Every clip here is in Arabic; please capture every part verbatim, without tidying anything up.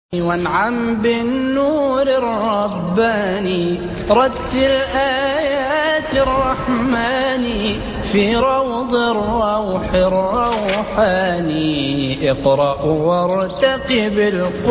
وانعم بالنور الرباني، رتل آيات الرحمن في روض الروح الروحاني، اقرأ وارتقب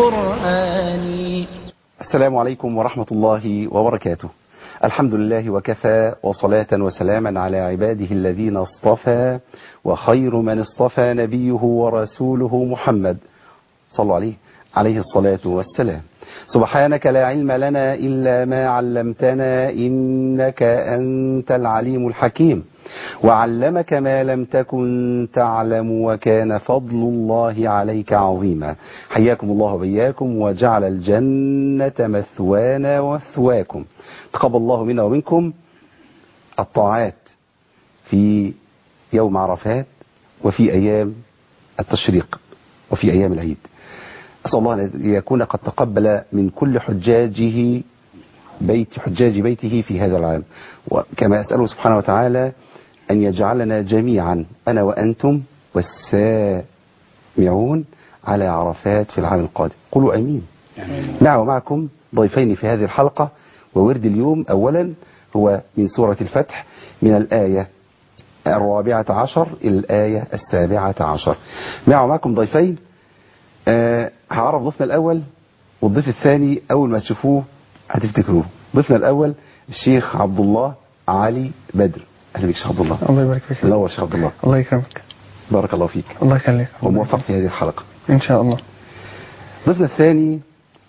القرآن. السلام عليكم ورحمة الله وبركاته. الحمد لله وكفى، وصلاة وسلاما على عباده الذين اصطفى، وخير من اصطفى نبيه ورسوله محمد صلوا عليه عليه الصلاة والسلام. سبحانك لا علم لنا إلا ما علمتنا، إنك أنت العليم الحكيم، وعلمك ما لم تكن تعلم، وكان فضل الله عليك عظيما. حياكم الله وبياكم، وجعل الجنة مثوانا ومثواكم. تقبل الله منا ومنكم الطاعات في يوم عرفات، وفي أيام التشريق، وفي أيام العيد. أسأل الله أن يكون قد تقبل من كل حجاجه بيت حجاج بيته في هذا العام، وكما أسأله سبحانه وتعالى أن يجعلنا جميعا أنا وأنتم والسامعون على عرفات في العام القادم. قولوا أمين. معه ومعكم ضيفين في هذه الحلقة، وورد اليوم أولا هو من سورة الفتح، من الآية الرابعة عشر إلى الآية السابعة عشر. معه ومعكم ضيفين. أه هعرف ضيفنا الأول، والضيف الثاني أول ما تشوفوه هتفتكروه. ضيفنا الأول الشيخ عبد الله علي بدر. أهلا بك شيخ عبد الله. الله يبارك فيك. منور شيخ عبد الله. الله يكرمك. بارك الله فيك. الله يخليك. وموفق في هذه الحلقة إن شاء الله. ضيفنا الثاني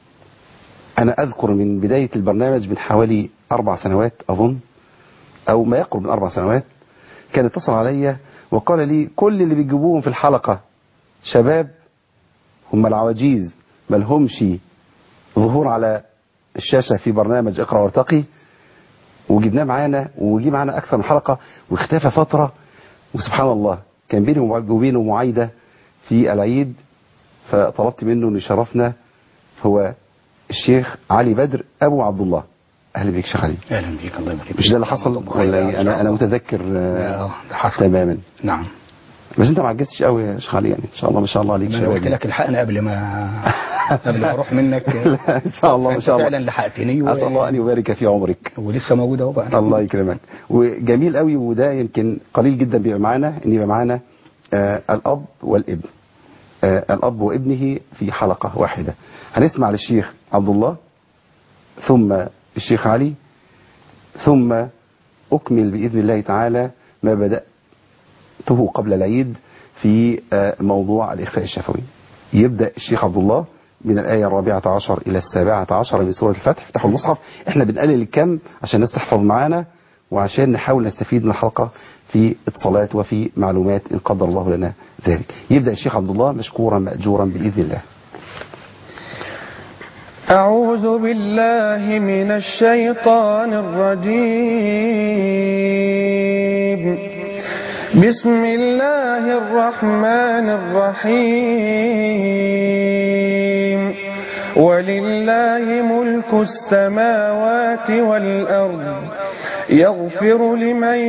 أنا أذكر من بداية البرنامج من حوالي أربع سنوات أظن، أو ما يقرب من أربع سنوات، كان اتصل علي وقال لي كل اللي بيجيبوهم في الحلقة شباب، هم العواجيز ما لهمش ظهور على الشاشة في برنامج اقرأ وارتقي، وجبناه معانا وجي معانا أكثر من حلقة، واختفى فترة، وسبحان الله كان بيني وبينه معايدة في العيد، فطلبت منه أن يشرفنا. هو الشيخ علي بدر أبو عبد الله. أهلا بك شيخ علي. أهلا بك. الله يبارك فيك. مش ده اللي حصل ولا أنا أنا متذكر آه تماما؟ نعم. بس انت ما عجزتش قوي يا شيخ علي، يعني ان شاء الله ما شاء الله عليك. انا قلت لك الحقني قبل ما قبل ما اروح منك. لا ان شاء الله ما شاء الله فعلا لحقتني و... اسال الله ان يبارك في عمرك، ولسه موجود اهو بقى. الله يكرمك. وجميل قوي، وده يمكن قليل جدا بيبقى معانا، ان يبقى معانا آه الاب والابن، آه الاب وابنه في حلقه واحده. هنسمع للشيخ عبد الله، ثم الشيخ علي، ثم اكمل باذن الله تعالى ما بداته قبل العيد في موضوع الإخفاء الشفوي. يبدأ الشيخ عبد الله من الآية الرابعة عشر إلى السابعة عشر من سورة الفتح. افتحوا المصحف، احنا بنقلل الكم عشان الناس تحفظ معانا، وعشان نحاول نستفيد من الحلقة في اتصالات وفي معلومات إن قدر الله لنا ذلك. يبدأ الشيخ عبد الله مشكورا مأجورا بإذن الله. أعوذ بالله من الشيطان الرجيم. بسم الله الرحمن الرحيم. ولله ملك السماوات والأرض، يغفر لمن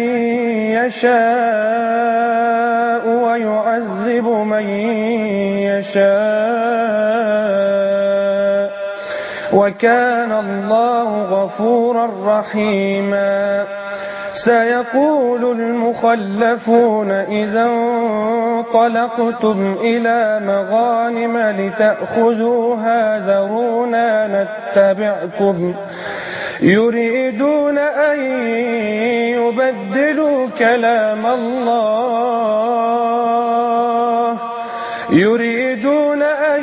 يشاء ويعذب من يشاء، وكان الله غفورا رحيما. سيقول المخلفون إذا انطلقتم إلى مغانم لتأخذوها ذرونا نتبعكم، يريدون أن يبدلوا كلام الله يريدون أن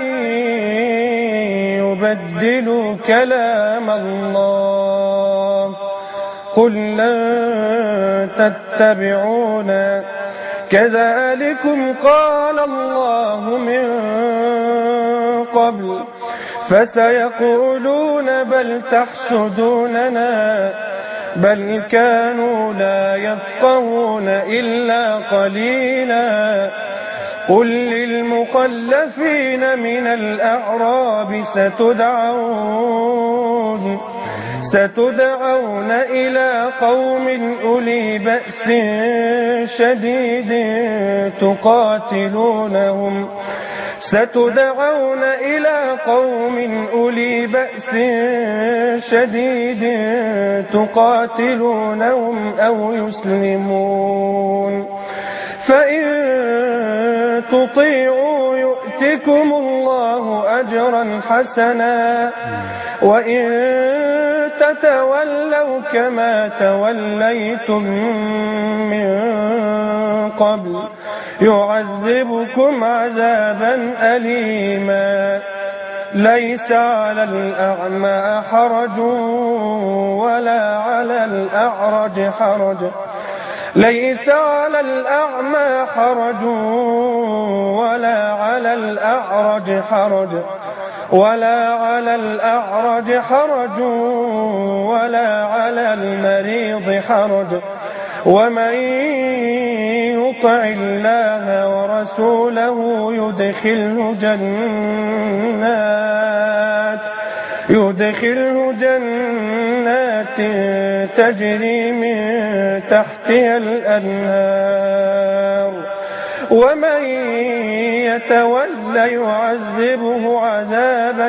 يبدلوا كلام الله قل لن تتبعونا كذلكم قال الله من قبل، فسيقولون بل تحسدوننا بل كانوا لا يفقهون إلا قليلا. قل للمخلفين من الأعراب ستدعون ستدعون إلى قوم أولي بأس شديد تقاتلونهم ستدعون إلى قوم أولي بأس شديد تقاتلونهم أو يسلمون فإن تطيعوا يؤتكم الله أجرا حسنا وإن تتولوا كما توليتم من قبل يعذبكم عذابا أليما ليس على الأعمى حرج ولا على الأعرج حرج ليس على الأعمى حرج ولا على الأعرج حرج ولا على الأعرج حرج ولا على المريض حرج ومن يطع الله ورسوله يدخله جنات يدخله جنات تجري من تحتها الأنهار ومن يتولى يعذبه عذابا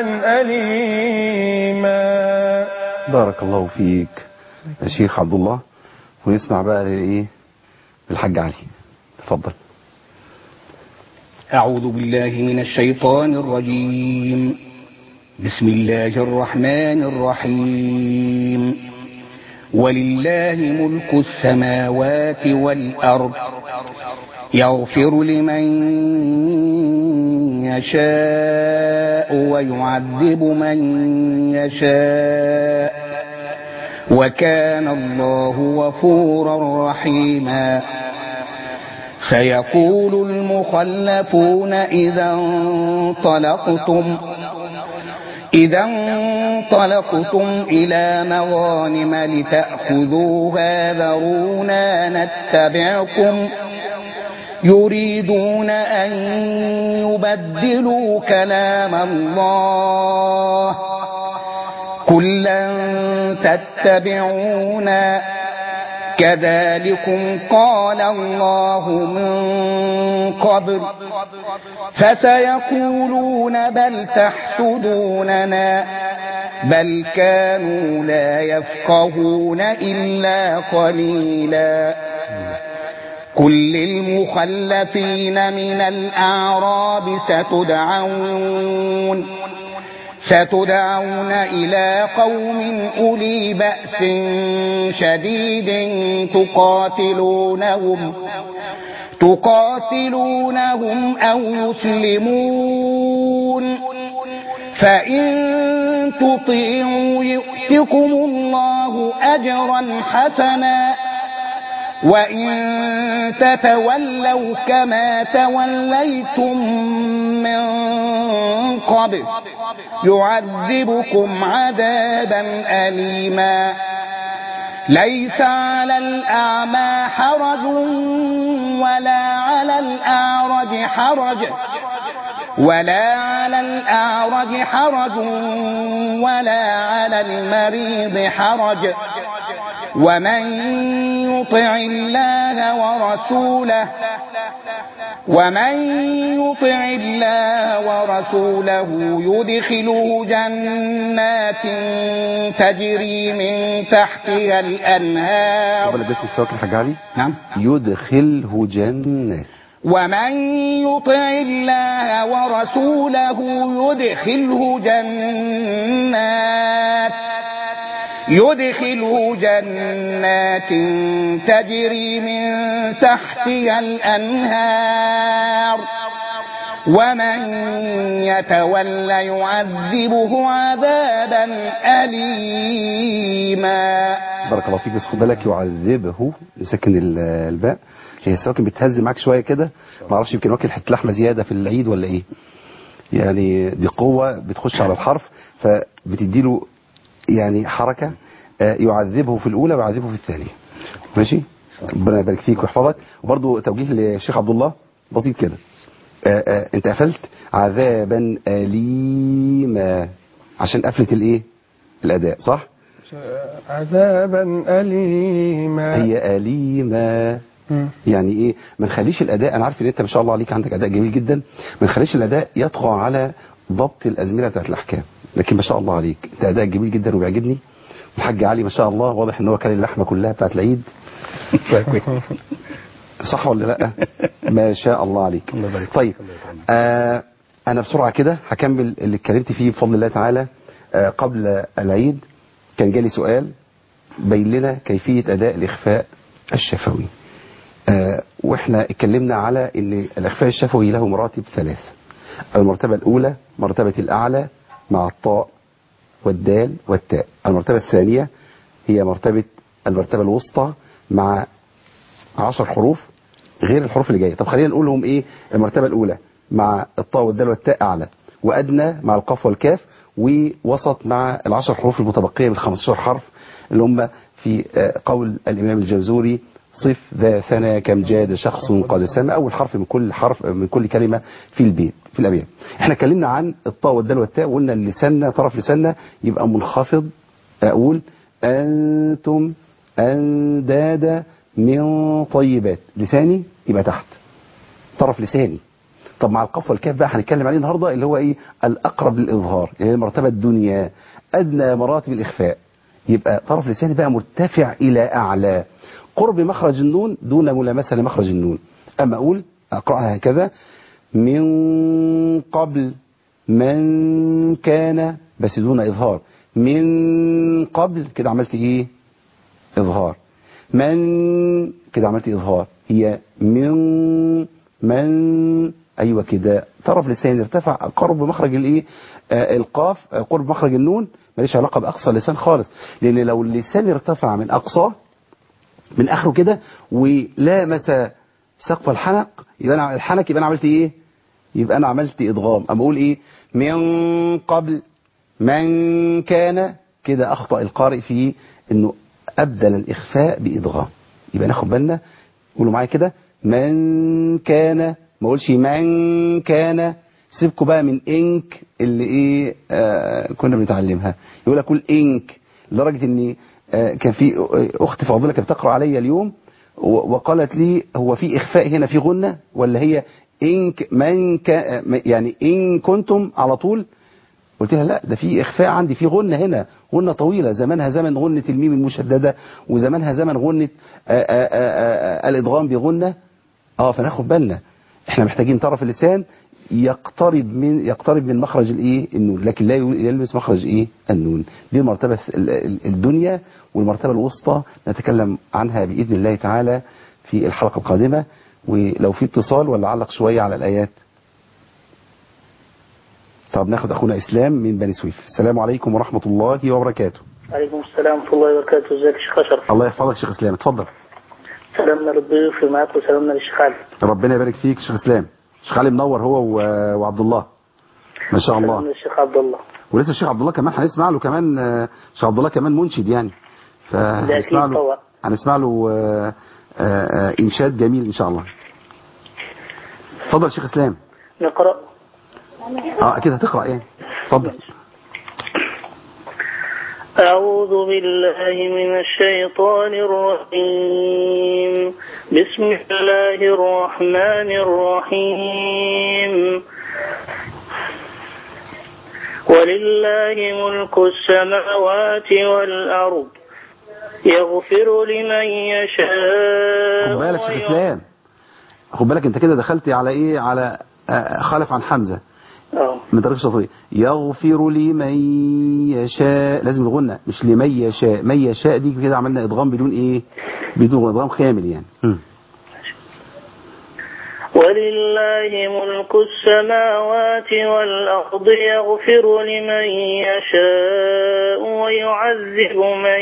أليما. بارك الله فيك يا شيخ عبد الله. ونسمع بقى ايه الحاج علي، تفضل. أعوذ بالله من الشيطان الرجيم. بسم الله الرحمن الرحيم. ولله ملك السماوات والأرض يغفر لمن يشاء ويعذب من يشاء وكان الله غفورا رحيما. سيقول المخلفون إذا انطلقتم إذا انطلقتم إلى مغانم لتأخذوها ذرونا نتبعكم يريدون أن يبدلوا كلام الله قل لن تتبعونا كذلكم قال الله من قبل فسيقولون بل تحسدوننا بل كانوا لا يفقهون إلا قليلا. قل للمخلفين من الأعراب ستدعون ستدعون إلى قوم أولي بأس شديد تقاتلونهم تقاتلونهم أو يسلمون فإن تطيعوا يؤتكم الله أجرا حسنا وإن تتولوا كما توليتم من قبل يعذبكم عذابا أليما. ليس على الأعمى حرج ولا على الأعرج حرج ولا على الأعرج حرج ولا على المريض حرج ومن يطع الله ورسوله ومن يطع الله ورسوله يدخله جنات تجري من تحتها الأنهار. قبل بس السواك الحاج علي. نعم. يدخله جنات. ومن يطع الله ورسوله يدخله جنات يدخله جنات تجري من تحتها الأنهار ومن يتولى يعذبه عذابا أليما. بارك الله فيك. بس خد بالك يعذبه سكن الباء، هي السواكن بتهز معاك شويه كده، ما اعرفش يمكن واكل حته لحمه زياده في العيد ولا ايه، يعني دي قوه بتخش على الحرف فبتدي له يعني حركه. يعذبه في الاولى ويعذبه في الثانيه. ماشي، ربنا يبارك فيك ويحفظك. وبرضه توجيه للشيخ عبد الله بسيط كده، انت قفلت عذابا أليما عشان قفلت الايه الاداء، صح؟ عذابا أليما. هي أليما يعني ايه؟ ما نخليش الاداء، انا عارف ان انت ما شاء الله عليك عندك اداء جميل جدا، ما نخليش الاداء يطغى على ضبط الازمنه بتاعت الاحكام. لكن ما شاء الله عليك، انت اداء جميل جدا وبيعجبني. الحاج علي ما شاء الله واضح ان هو كان اللحمه كلها بتاعت العيد. صح ولا لا؟ ما شاء الله عليك. طيب آه انا بسرعه كده هكمل اللي اتكلمت فيه بفضل الله تعالى. آه قبل العيد كان جالي سؤال بين لنا كيفيه اداء الاخفاء الشفوي. آه واحنا اتكلمنا على ان الاخفاء الشفوي له مراتب ثلاث. المرتبه الاولى مرتبه الاعلى مع الطاء والدال والتاء. المرتبه الثانيه هي مرتبه المرتبه الوسطى مع عشر حروف غير الحروف اللي جايه. طب خلينا نقولهم ايه. المرتبه الاولى مع الطاء والدال والتاء اعلى، وادنى مع القاف والكاف، ووسط مع العشر حروف المتبقيه من خمستاشر حرف اللي هم في قول الامام الجوزوري صف ذا ثنى كم جاد شخص قد سمى. اول حرف من كل حرف من كل كلمه في البيت في الابيات. احنا اتكلمنا عن الطاء والدال والتاء وقلنا ان لساننا طرف لساننا يبقى منخفض. اقول انتم اندادا من طيبات، لساني يبقى تحت طرف لساني. طب مع القاف والكاف بقى هنتكلم عليه النهارده اللي هو ايه الاقرب للاظهار، اللي هي المرتبه الدنيا ادنى مراتب الاخفاء. يبقى طرف لساني بقى مرتفع الى اعلى قرب مخرج النون دون ملامسه لمخرج النون. اما اقول اقراها هكذا من قبل من كان بس دون اظهار. من قبل كده عملت ايه اظهار. من كده عملت اظهار. هي من من ايوه كده طرف لساني ارتفع قرب مخرج الايه آه القاف آه قرب مخرج النون. ماليش علاقه باقصى اللسان خالص، لان لو اللسان ارتفع من اقصاه من اخره كده ولامس سقف الحنك يبقى انا الحنك يبقى انا عملت ايه يبقى انا عملت ادغام. اما اقول ايه من قبل من كان كده اخطا القارئ في انه ابدل الاخفاء بادغام. يبقى ناخد بالنا. قولوا معايا كده من كان، ما اقولش من كان. سيبكوا بقى من انك اللي ايه آه كنا بنتعلمها. يقول لك قول انك، لدرجه ان آه كان في اخت فاضله كانت بتقرا عليا اليوم وقالت لي هو في اخفاء هنا في غنه ولا هي انك من كان يعني ان كنتم على طول. قلت لها لا ده في اخفاء عندي في غنه هنا، غنه طويله زمانها زمن غنه الميم المشدده وزمانها زمن غنه آآ آآ الادغام بغنه. اه فناخد بالنا احنا محتاجين طرف اللسان يقترب من يقترب من مخرج الايه النون لكن لا يلمس مخرج ايه النون. دي المرتبه الدنيا. والمرتبه الوسطى نتكلم عنها باذن الله تعالى في الحلقه القادمه. ولو في اتصال ولا علق شويه على الايات. طب ناخد اخونا اسلام من بني سويف. السلام عليكم ورحمه الله وبركاته. عليكم السلام ورحمه الله وبركاته. ازيك يا شيخ اشرف؟ الله يحفظك شيخ اسلام اتفضل. سلامنا للضيوف معاك وسلامنا للشيخ علي. ربنا يبارك فيك شيخ اسلام. الشيخ علي منور هو و... وعبد الله ما شاء الله. سلامنا للشيخ عبد الله. ولسه الشيخ عبد الله كمان هنسمع له كمان. الشيخ عبد الله كمان منشد يعني فهنسمع له هنسمع له انشاد جميل ان شاء الله. اتفضل شيخ اسلام. نقرأ. اه اكيد هتقرأ يعني. اتفضل. أعوذ بالله من الشيطان الرجيم. بسم الله الرحمن الرحيم. ولله ملك السماوات والأرض يغفر لمن يشاء. خد بالك شيخ اسلام خد بالك انت كده دخلت على ايه على خالف عن حمزة اه من طريق الشاطئ. يغفر لمن يشاء لازم الغنة مش لمن يشاء. من يشاء دي كده عملنا ادغام بدون ايه بدون ادغام كامل يعني. م. ولله ملك السماوات والأرض يغفر لمن يشاء ويعذب من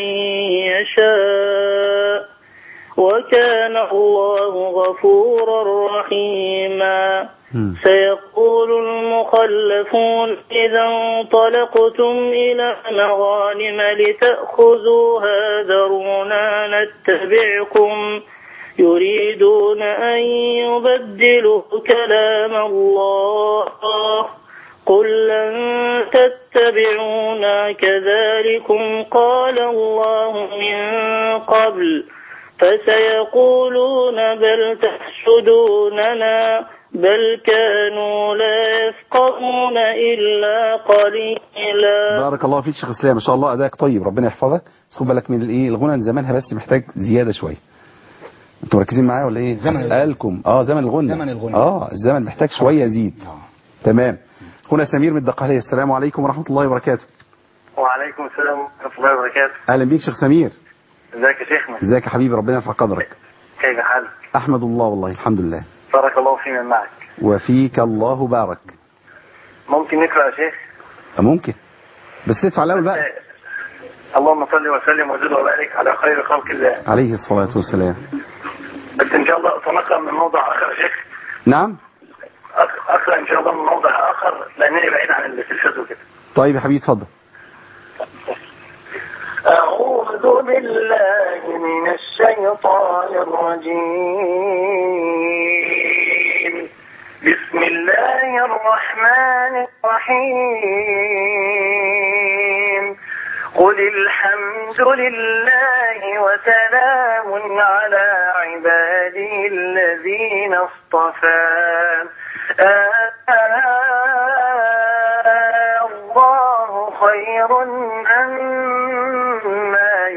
يشاء وكان الله غفورا رحيما. سيقول المخلفون إذا انطلقتم إلى مغانم لتأخذوها ذرونا نتبعكم يريدون أن يبدلوا كلام الله قل لن تتبعونا كذلكم قال الله من قبل فسيقولون بل تحسدوننا بل كانوا لا يفقهون إلا قليلا. بارك الله فيك شيخ اسلام، ما شاء الله ادائك طيب، ربنا يحفظك. بس خد بالك من الايه، الغنى زمانها بس محتاج زياده شويه. انتوا مركزين معايا ولا ايه؟ زمن اسالكم اه زمن الغنى زمن الغنى. اه الزمن محتاج شويه يزيد. تمام. اخونا سمير من الدقهليه، السلام عليكم ورحمه الله وبركاته. وعليكم السلام ورحمة الله وبركاته. اهلا بيك شيخ سمير. ازيك يا شيخنا؟ ازيك يا حبيبي، ربنا يرفع قدرك. كيف حالك؟ احمد الله والله الحمد لله. بارك الله فيمن معك. وفيك الله بارك. ممكن نقرأ يا شيخ؟ ممكن، بس تدفع الاول بقى. اللهم صل وسلم وزد وبارك على خير خلق الله عليه الصلاه والسلام. بس ان شاء الله سنقرأ من موضع اخر يا شيخ. نعم أق- اقرأ ان شاء الله من موضع اخر لانني بعيد عن التلفاز وكده. طيب يا حبيبي اتفضل. أعوذ بالله من الشيطان الرجيم. بسم الله الرحمن الرحيم. قل الحمد لله وسلام على عباده الذين اصطفى. آه الله خير أما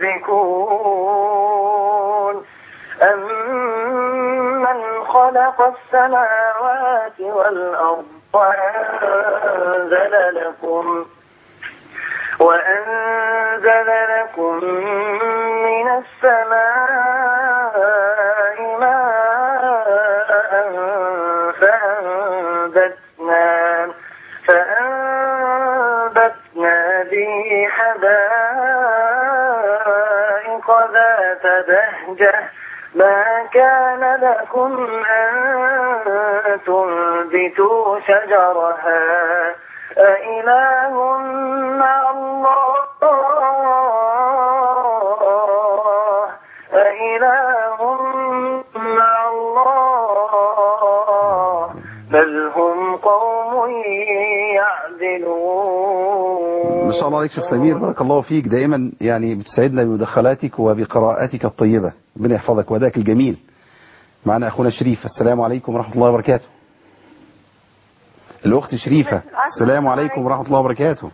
يشركون. أمن خلق السماوات والأرض وأنزل لكم وأنزل لكم من السماء ماء فأنبتنا فأنبتنا به حدائق ذات بهجة ما كان لكم أن تنبتوا شجرها أإله مع الله أإله مع الله بل هم قوم يعدلون. ما شاء الله عليك شيخ سمير، بارك الله فيك، دائما يعني بتسعدنا بمداخلاتك وبقراءاتك الطيبة، ربنا يحفظك وأدائك الجميل. معنا أخونا شريف، السلام عليكم ورحمة الله وبركاته. الأخت شريفة، السلام عليكم ورحمة الله وبركاته.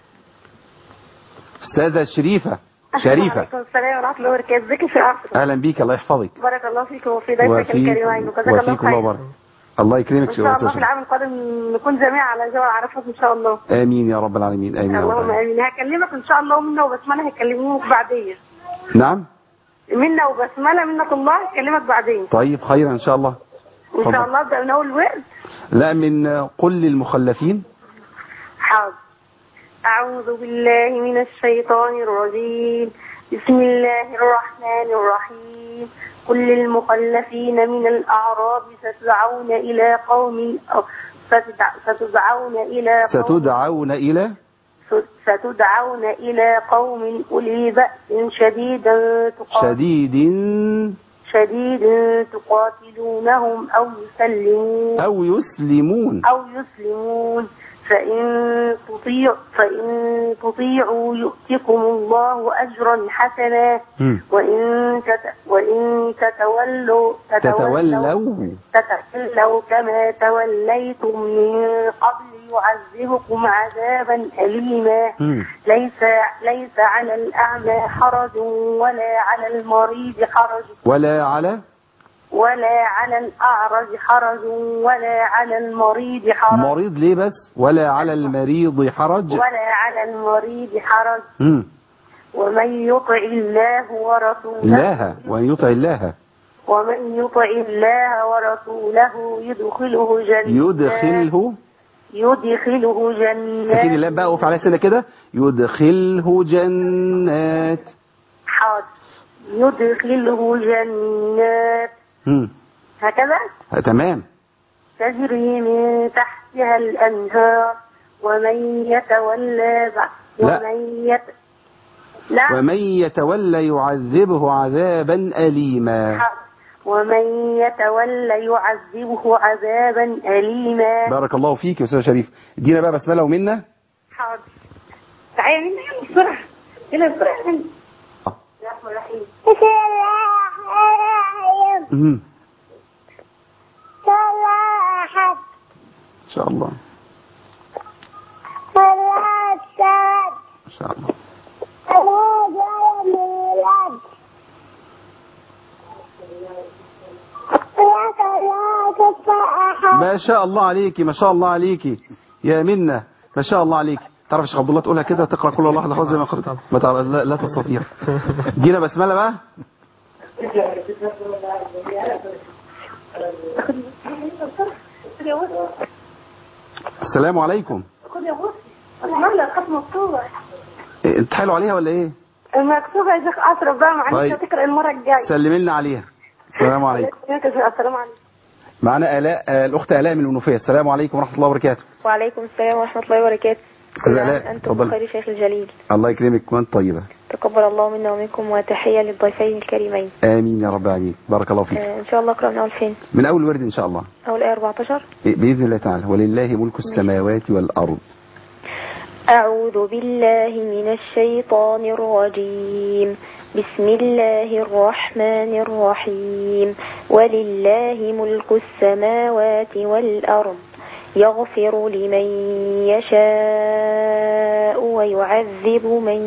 أستاذة شريفة شريفة. وعليكم السلام ورحمة الله وبركاته. ازيك يا شيخ؟ أهلا بيك، الله يحفظك. بارك الله فيك وفي ضيفك الكريمين وجزاك الله وفيك الله خير. بارك. الله يكرمك ان شاء الله في العام القادم نكون جميعا على جوار عرفات ان شاء الله. آمين يا رب العالمين، آمين يا رب اللهم العالمين. امين. هكلمك ان شاء الله ومنة وبسملة هيكلموك بعدين. نعم منة وبسملة منك الله هيكلمك بعدين. طيب خير إن شاء الله. ان فضل. شاء الله ابدا من اول وقت. لا من قل للمخلفين. حاضر. اعوذ بالله من الشيطان الرجيم. بسم الله الرحمن الرحيم. قل للمخلفين من الأعراب ستدعون إلى قوم ستدع ستدعون إلى قوم ستدعون إلى ستدعون إلى قوم أولي بأس شديد شديد شديد تقاتلونهم أو يسلمون أو يسلمون أو يسلمون فإن تطيع فإن تطيعوا يؤتكم الله أجرا حسنا وإن تت وإن تتولوا تتولوا تتولوا كما توليتم من قبل يعذبكم عذابا أليما. ليس ليس على الأعمى حرج ولا على المريض حرج ولا على ولا على الأعرج حرج ولا على المريض حرج. مريض ليه بس؟ ولا على المريض حرج ولا على المريض حرج. مم. ومن يطع الله ورسوله الله وأن يطع الله ومن يطع الله ورسوله يدخله جنات يدخله يدخله جنات سكين الله بقى وقف على سنة كده يدخله جنات. حاضر. يدخله جنات مم. هكذا تمام. تجري من تحتها الأنهار ومن يتولى ومن يت... لا. ومن يتولى يعذبه عذابا أليما. ومن يتولى يعذبه عذابا أليما. بارك الله فيك يا أستاذ شريف. ادينا بقى بسملة ومنا. حاضر. تعالي منا يلا بسرعة يلا بسرعة منا. الرحمن الرحيم. بسم الله الرحمن الرحيم. صلاح شاء الله ما شاء الله. ما شاء الله عليكي ما شاء الله عليكي يا منة، ما شاء الله عليكي. تعرف يا شيخ عبد الله تقولها كده، تقرا كل الله خلاص زي ما قرأت؟ ما تعرف، لا, لا تستطيع. جينا بسمله بقى. السلام عليكم. انت حلو عليها ولا ايه؟ المكتوبة يا شيخ أشرف بقى، معلش هتقرأ المرة الجاية. سلمي لنا عليها. السلام عليكم. السلام عليكم. معنا آلاء، آه، الأخت آلاء من المنوفية. السلام عليكم ورحمة الله وبركاته. وعليكم السلام ورحمة الله وبركاته. أستاذ آلاء أنتم بخير شيخ الجليل. الله يكرمك وأنت طيبة. تقبل الله منا ومنكم، وتحية للضيفين الكريمين. آمين يا رب العالمين. بارك الله فيك. آه إن شاء الله اقرأ من أول فين؟ من أول ورد إن شاء الله. أول آية أربعتاشر بإذن الله تعالى. ولله ملك السماوات والأرض. أعوذ بالله من الشيطان الرجيم. بسم الله الرحمن الرحيم. ولله ملك السماوات والأرض يغفر لمن يشاء ويعذب من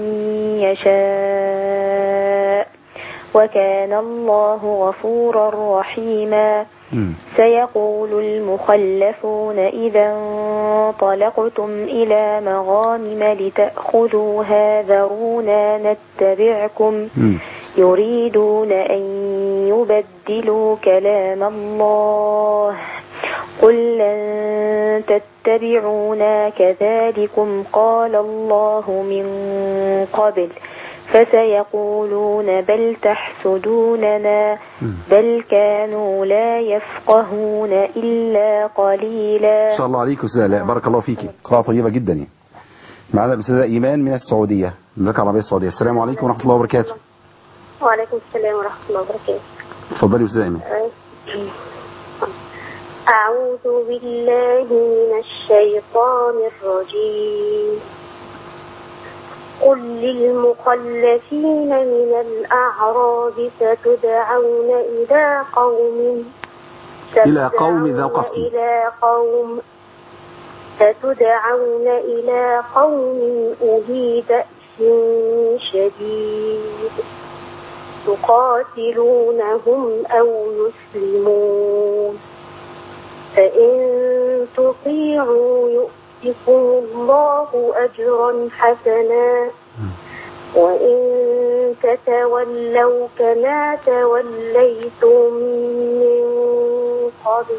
يشاء وكان الله غفورا رحيما. سيقول المخلفون إذا انطلقتم إلى مغانم لتأخذوها ذرونا نتبعكم يريدون أن يبدلوا كلام الله قل لن تتبعونا كذلكم قال الله من قبل فسيقولون بل تحسدوننا بل كانوا لا يفقهون إلا قليلا. إن شاء الله عليك أستاذ آلاء، بارك الله فيك. قراءة طيبة جدا يعني. معنا الأستاذة إيمان من السعودية، المملكة العربية السعودية. السلام عليكم ورحمة الله وبركاته. وعليكم السلام ورحمة الله وبركاته. اتفضلي أستاذة إيمان. أعوذ بالله من الشيطان الرجيم. قل للمخلفين من الأعراب ستدعون إلى قوم إلى قوم ذا وقفتي إلى قوم ستدعون إلى قوم أولي بأس شديد تقاتلونهم أو يسلمون فإن تطيعوا يؤتكم الله أجرا حسنا وإن تتولوا كما توليتم من قبل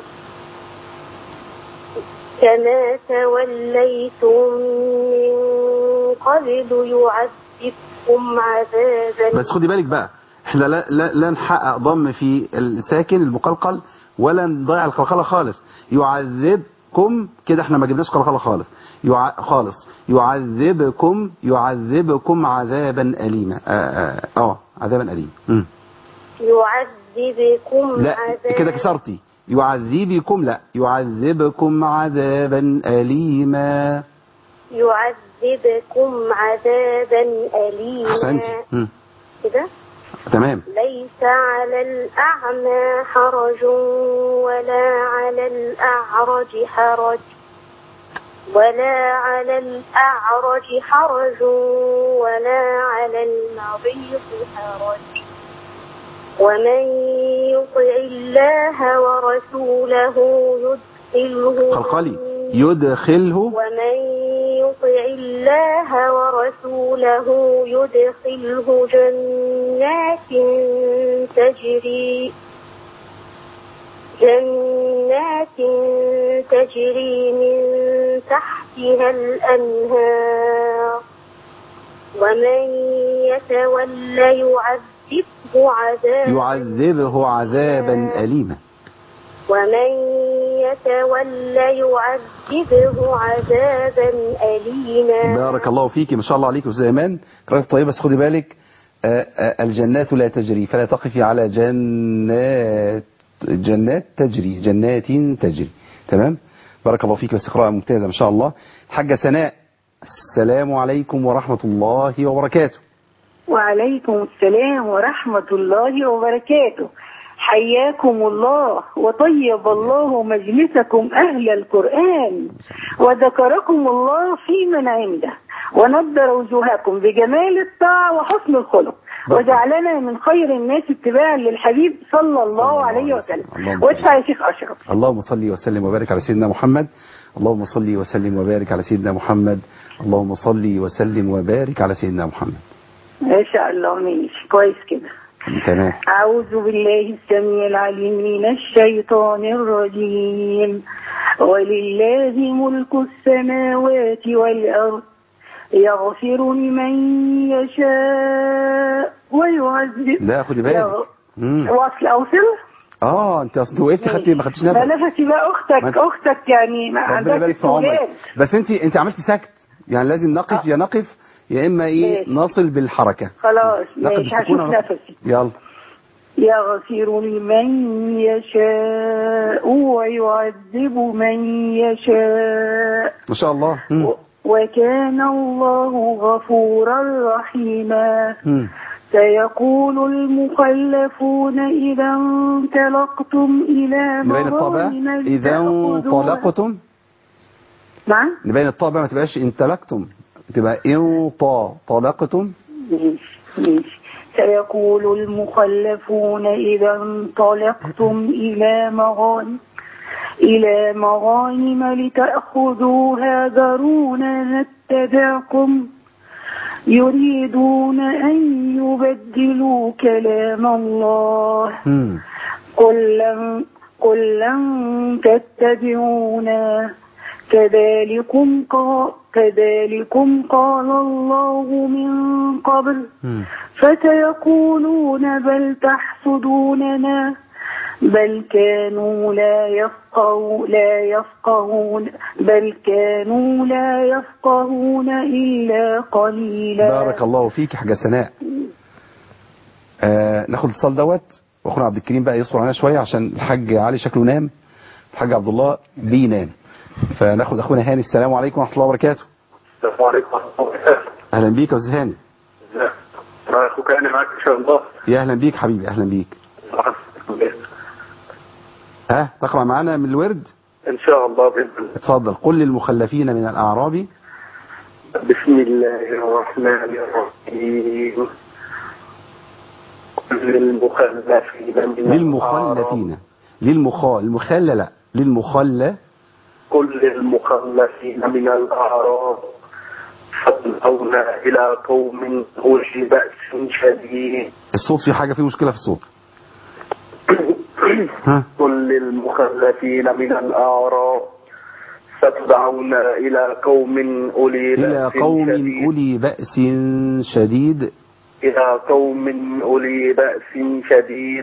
كما توليتم من قبل يعذبكم عذابا. بس خدي بالك بقى، احنا لا لا, لا نحقق ضم في الساكن المقلقل ولا نضيع القلقله خالص. يعذبكم كده احنا ما جبناش قلقله خالص. يع... خالص يعذبكم يعذبكم عذابا أليما. اه, آه, آه عذابا أليما. م. يعذبكم لا عذابا كده كسرتي. يعذبكم لا يعذبكم عذابا أليما. يعذبكم عذابا أليما. أحسنتي. كده تمام. ليس على الأعمى حرج ولا على الأعرج حرج ولا على الأعرج حرج ولا على المريض حرج ومن يطع الله ورسوله يدخله قلقلي يدخله ومن يطع الله ورسوله يدخله جنات تجري جنات تجري من تحتها الأنهار ومن يتولى يعذبه عذابا يعذبه عذابا أليما ومن يتولى يعذبه عذابا أليما. بارك الله فيك. ما شاء الله عليك أستاذ إيمان. قراءة طيبة. بس خدي بالك آآ آآ الجنات لا تجري فلا تقفي على جنات جنات تجري جنات تجري. تمام. بارك الله فيك. بس قراءة ممتازة ما شاء الله. حاجة سناء. السلام عليكم ورحمة الله وبركاته. وعليكم السلام ورحمة الله وبركاته. حياكم الله وطيب الله مجلسكم أهل القرآن وذكركم الله في من عنده ونضر وجوهكم بجمال الطاعة وحسن الخلق وجعلنا من خير الناس اتباعا للحبيب صلى الله عليه وسلم. وادفع يا شيخ أشرف. اللهم صل وسلم وبارك على سيدنا محمد. اللهم صل وسلم وبارك على سيدنا محمد. اللهم صل وسلم وبارك على سيدنا محمد. ما شاء الله ماشي كويس كده. تمام. أعوذ بالله السميع العليم من الشيطان الرجيم. ولله ملك السماوات والأرض يغفر لمن يشاء ويعذب. لا خدي بالك. واصل أوصل؟ اه انت اصل وقفتي خدتي ما خدتيش نفس. نفسي بقى اختك اختك يعني ما عندهاش اولاد. بس انت انت عملتي سكت يعني لازم نقف آه. يا نقف يا اما ايه ماشي. نصل بالحركه. خلاص ماشي هشوف نفسي. يلا. يغفر لمن يشاء ويعذب من يشاء. ما شاء الله. م. وكان الله غفورا رحيما. م. سيقول المخلفون إذا انطلقتم إلى مغانم إذا انطلقتم. نعم. نبين الطابع ما تبقاش انطلقتم تبقى انطلقتم. ماشي ماشي. سيقول المخلفون إذا انطلقتم إلى مغانم إلى مغانم لتأخذوها ذرونا نتبعكم يريدون أن يبدلوا كلام الله. قل لن قل لن تتبعونا كذلكم قال كذلكم قال الله من قبل فسيقولون بل تحسدوننا بل كانوا لا يفقهون لا يفقهون بل كانوا لا يفقهون إلا قليلا. بارك الله فيك حاجة سناء. آه ناخد الاتصال دوت واخونا عبد الكريم بقى يصبر علينا شوية عشان الحاج علي شكله نام الحاج عبد الله بينام فناخد اخونا هاني. السلام عليكم ورحمة الله وبركاته. السلام عليكم ورحمة الله وبركاته. اهلا بيك يا استاذ هاني. ازيك اخوك هاني معاك ان شاء الله. يا اهلا بيك حبيبي اهلا بيك. ها تقرأ معانا من الورد ان شاء الله بإذن الله. اتفضل. قل للمخلفين من الأعراب. بسم الله الرحمن الرحيم. قل للمخلفين من للمخلفين للمخال المخل لا للمخل قل للمخلفين من الأعراب فادعون إلى قوم أولي بأس شديد. الصوت في حاجة فيه مشكلة في الصوت. قل للمخلفين من الأعراب فتدعون إلى قوم أولي بأس إلى قوم شديد. أولي بأس شديد إلى قوم أولي بأس شديد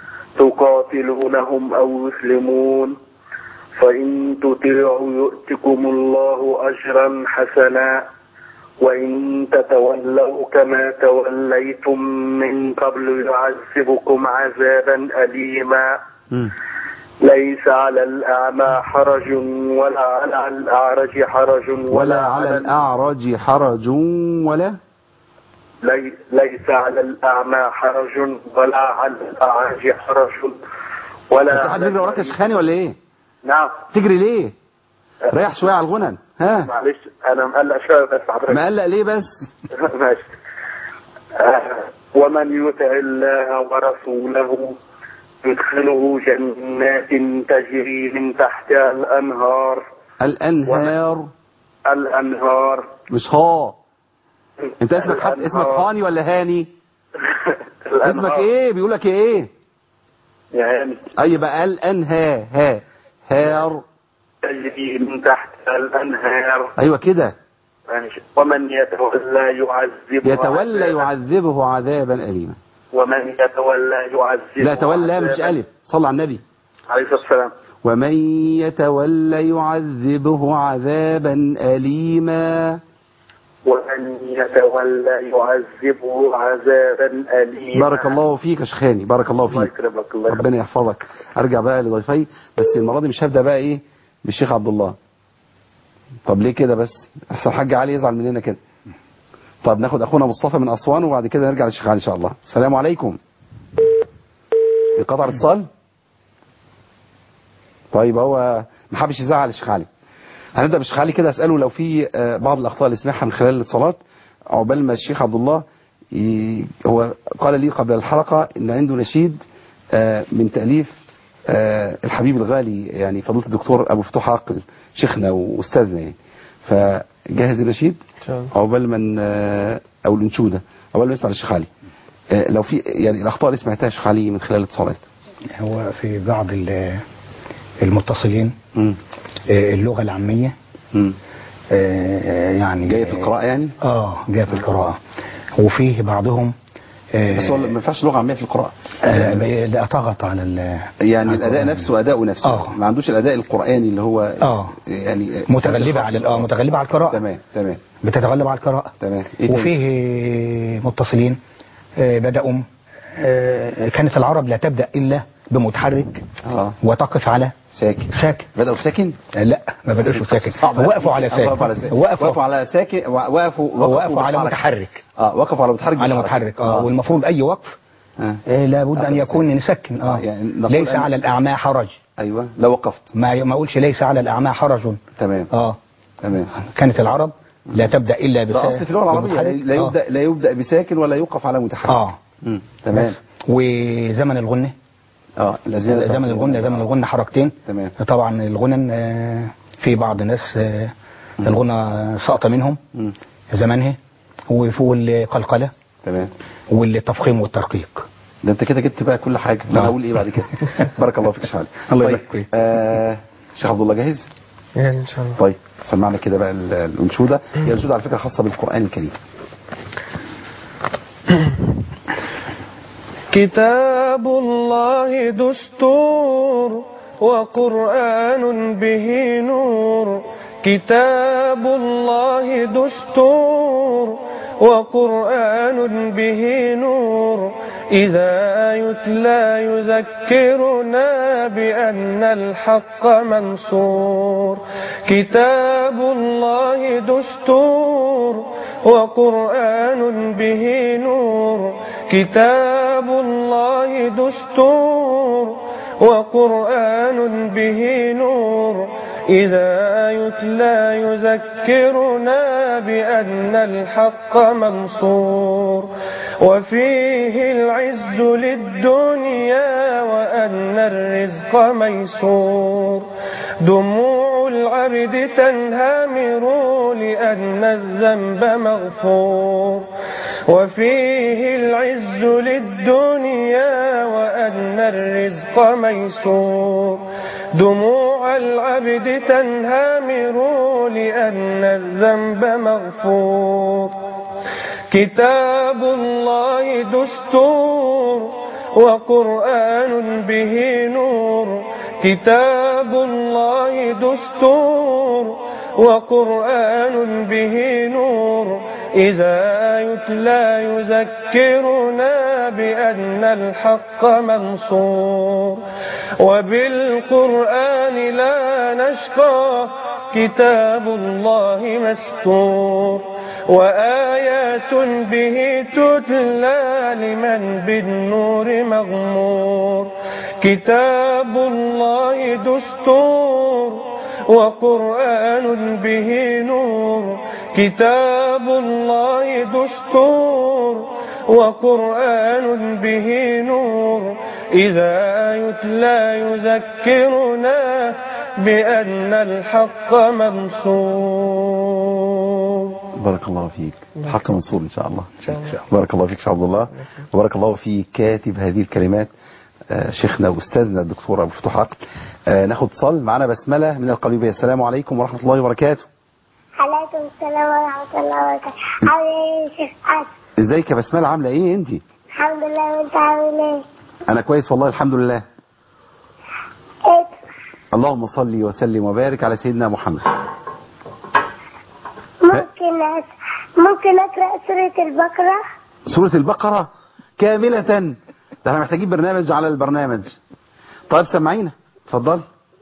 تقاتلونهم أو يسلمون فإن تطيعوا يؤتكم الله أجرا حسنا وإن تتولوا كما توليتم من قبل يعذبكم عذابا أليما. م. ليس على الأعمى حرج ولا على الأعرج حرج ولا, ولا على الأعرج حرج ولا لي ليس على الأعمى حرج ولا على الأعرج حرج ولا. انت حد بيجري وراك يا شيخاني ولا ايه؟ نعم. تجري ليه؟ ريح شويه على الغنن. ها معلش انا مقلق شويه بس حضرتك. مقلق ليه بس؟ ماشي. آه ومن يطع الله ورسوله يدخله جنات تجري من تحتها الأنهار. الأنهار الأنهار مش ها. انت اسمك حد اسمك هاني ولا هاني؟ اسمك ايه؟ بيقولك ايه؟ يا هاني. اي بقى الأنها ها هار تجري من تحتها الأنهار. ايوه كده. ومن يتولى يعذبه يتولى يعذبه عذابا أليما. ومن يتولى يعذبه لا تولى مش ألف. صلى على النبي عليه الصلاة والسلام. ومن يتولى يعذبه عذابا أليما. ومن يتولى يعذبه عذابا أليما. بارك الله فيك يا شيخاني. بارك الله فيك. الله ربنا يحفظك. ارجع بقى لضيفي بس المرة دي مش هبدأ بقى ايه بالشيخ عبد الله. طب ليه كده بس؟ احسن حاج علي يزعل مننا كده. طب ناخد اخونا مصطفى من اسوان وبعد كده نرجع للشيخ علي ان شاء الله. السلام عليكم. انقطع الاتصال. طيب هو ما حبش يزعل الشيخ علي. هنبدا بالشيخ علي كده اساله لو في آه، بعض الاخطاء اللي سمعها من خلال الاتصالات عقبال ما الشيخ عبد الله ي... هو قال لي قبل الحلقه ان عنده نشيد آه، من تاليف آه، الحبيب الغالي يعني فضيله الدكتور ابو فتوح عقل شيخنا واستاذنا يعني. فجهز النشيد عقبال من آه، او الانشوده عقبال ما نسمع الشيخ علي. آه، لو في يعني الاخطاء اللي سمعتها الشيخ علي من خلال الاتصالات. هو في بعض ال- المتصلين مم. آه، اللغة العامية مم. آه، يعني جايه في القراءه يعني. اه جايه في القراءة. وفيه بعضهم آه، بس هو ما ينفعش لغه عاميه في القراءه. آه، لا ضغط على ال- يعني على الاداء القرآن. نفسه اداؤه نفسه آه. ما عندوش الاداء القراني اللي هو اه يعني متغلبة على ال- اه متغلبة على القراءة. تمام تمام بتتغلب على القراءة. تمام. إيه تاني؟ وفيه متصلين آه، بدأوا آه، كانت العرب لا تبدأ إلا بمتحرك اه وتقف على ساكن. ساكن. بدأوا بساكن؟ لا ما بدأوش بساكن. صعب. وقفوا على ساكن. وقفوا على ساكن. وقفوا وقفوا على ساكن وقفوا وقفوا على متحرك. اه وقفوا على متحرك على بالحركة. متحرك اه والمفروض أي وقف آه. آه، لابد آه، أن يكون نسكن اه, آه، يعني نقول ليس أن- على الأعمى حرج. ايوه لو وقفت. ما ما أقولش ليس على الأعمى حرج. تمام اه تمام. كانت العرب لا تبدأ إلا بس ده اصل في اللغه العربيه بمتحرك. لا آه. يبدا لا يبدا بساكن ولا يوقف على متحرك. اه مم. تمام. وزمن الغنة اه الازمنه زمن الغنة زمن الغنة حركتين. تمام. طبعا الغنى آه، في بعض الناس آه، الغنى سقط منهم مم. زمانها وفوق القلقلة تمام. والتفخيم والترقيق. ده انت كده جبت بقى كل حاجه. انا اقول ايه بعد كده؟ بارك الله فيك يا شيخ علي. الله طيب يبارك فيك. آه شيخ عبد الله جاهز؟ يعني ان شاء الله. طيب سمعنا كده بقى ال- الانشوده. هي الانشوده على فكره خاصه بالقران الكريم. كتاب الله دستور وقرآن به نور. كتاب الله دستور وقرآن به نور. إذا يتلى يذكرنا بأن الحق منصور. كتاب الله دستور وقرآن به نور. كتاب الله دستور وقرآن به نور. إذا يتلى يذكرنا بأن الحق منصور. وفيه العز للدنيا وأن الرزق ميسور. دموع العبد تنهمر لأن الذنب مغفور. وفيه العز للدنيا وأن الرزق ميسور. دموع العبد تنهمر لأن الذنب مغفور. كتاب الله دستور وقرآن به نور. كتاب الله دستور وقرآن به نور. إذا يتلى يذكرنا بأن الحق منصور. وبالقرآن لا نشقى كتاب الله مستور. وآيات به تتلى لمن بالنور مغمور. كتاب الله دستور وقرآن به نور. كتاب الله دستور وقرآن به نور. إذا يتلى يذكرنا بأن الحق منصور. بارك الله فيك. الحق منصور ان شاء الله. إن شاء الله. بارك الله فيك شيخ عبد الله. وبارك الله في كاتب هذه الكلمات آه، شيخنا واستاذنا الدكتور ابو فتوح عقل. آه، ناخد اتصال معنا بسمله من القليوبيه. السلام عليكم ورحمه الله وبركاته. عليكم السلام ورحمة الله وبركاته. عامل ايه يا شيخ عاد؟ ازيك يا بسمله عامله ايه انت؟ الحمد لله، وانت عامل ايه؟ انا كويس والله الحمد لله. ايه؟ اللهم صل وسلم وبارك على سيدنا محمد. ممكن أس... ممكن اقرأ سورة البقرة؟ سورة البقرة كاملة؟ ده احنا محتاجين برنامج على البرنامج. طيب سمعينا اتفضلي.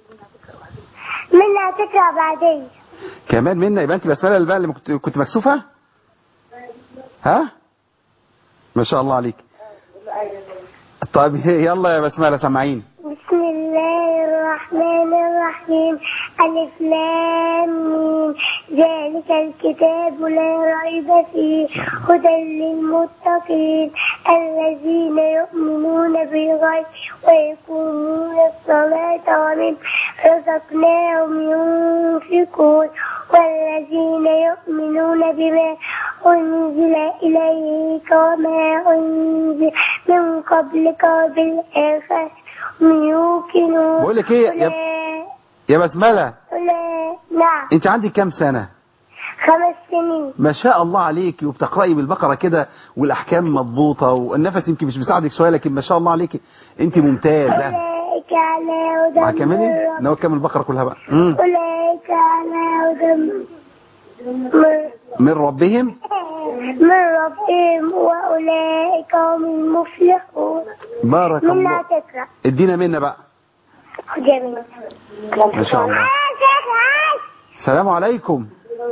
منها تقرأ بعدين. كمان منا؟ يبقى انت بسمله اللي بقى اللي كنت كنت مكسوفه. ها ما شاء الله عليك. طب يلا يا بسملة سامعين. بسم الله الرحمن الرحيم. ألف لام ميم. ذلك الكتاب لا ريب فيه هدى للمتقين الذين يؤمنون بالغيب ويقيمون الصلاة ومما رزقناهم ينفقون والذين يؤمنون بما أنزل إليك وما أنزل من قبلك وبالآخرة يوقنون. بقول لك ايه يا, يا بسملة؟ نعم. انت عندك كام سنة؟ خمس سنين. ما شاء الله عليكي، وبتقرأي بالبقرة كده والاحكام مضبوطة، والنفس يمكن مش بيساعدك شوية لكن ما شاء الله عليكي انت ممتازة. أولئك على هدى مع كملي ناوي كمل البقرة كلها بقى. امم أولئك على هدى من ربهم من ربهم وأولئك هم المفلحون. بارك منا الله. تقرأ. ادينا منا بقى. جميل. ما شاء الله. السلام عليكم.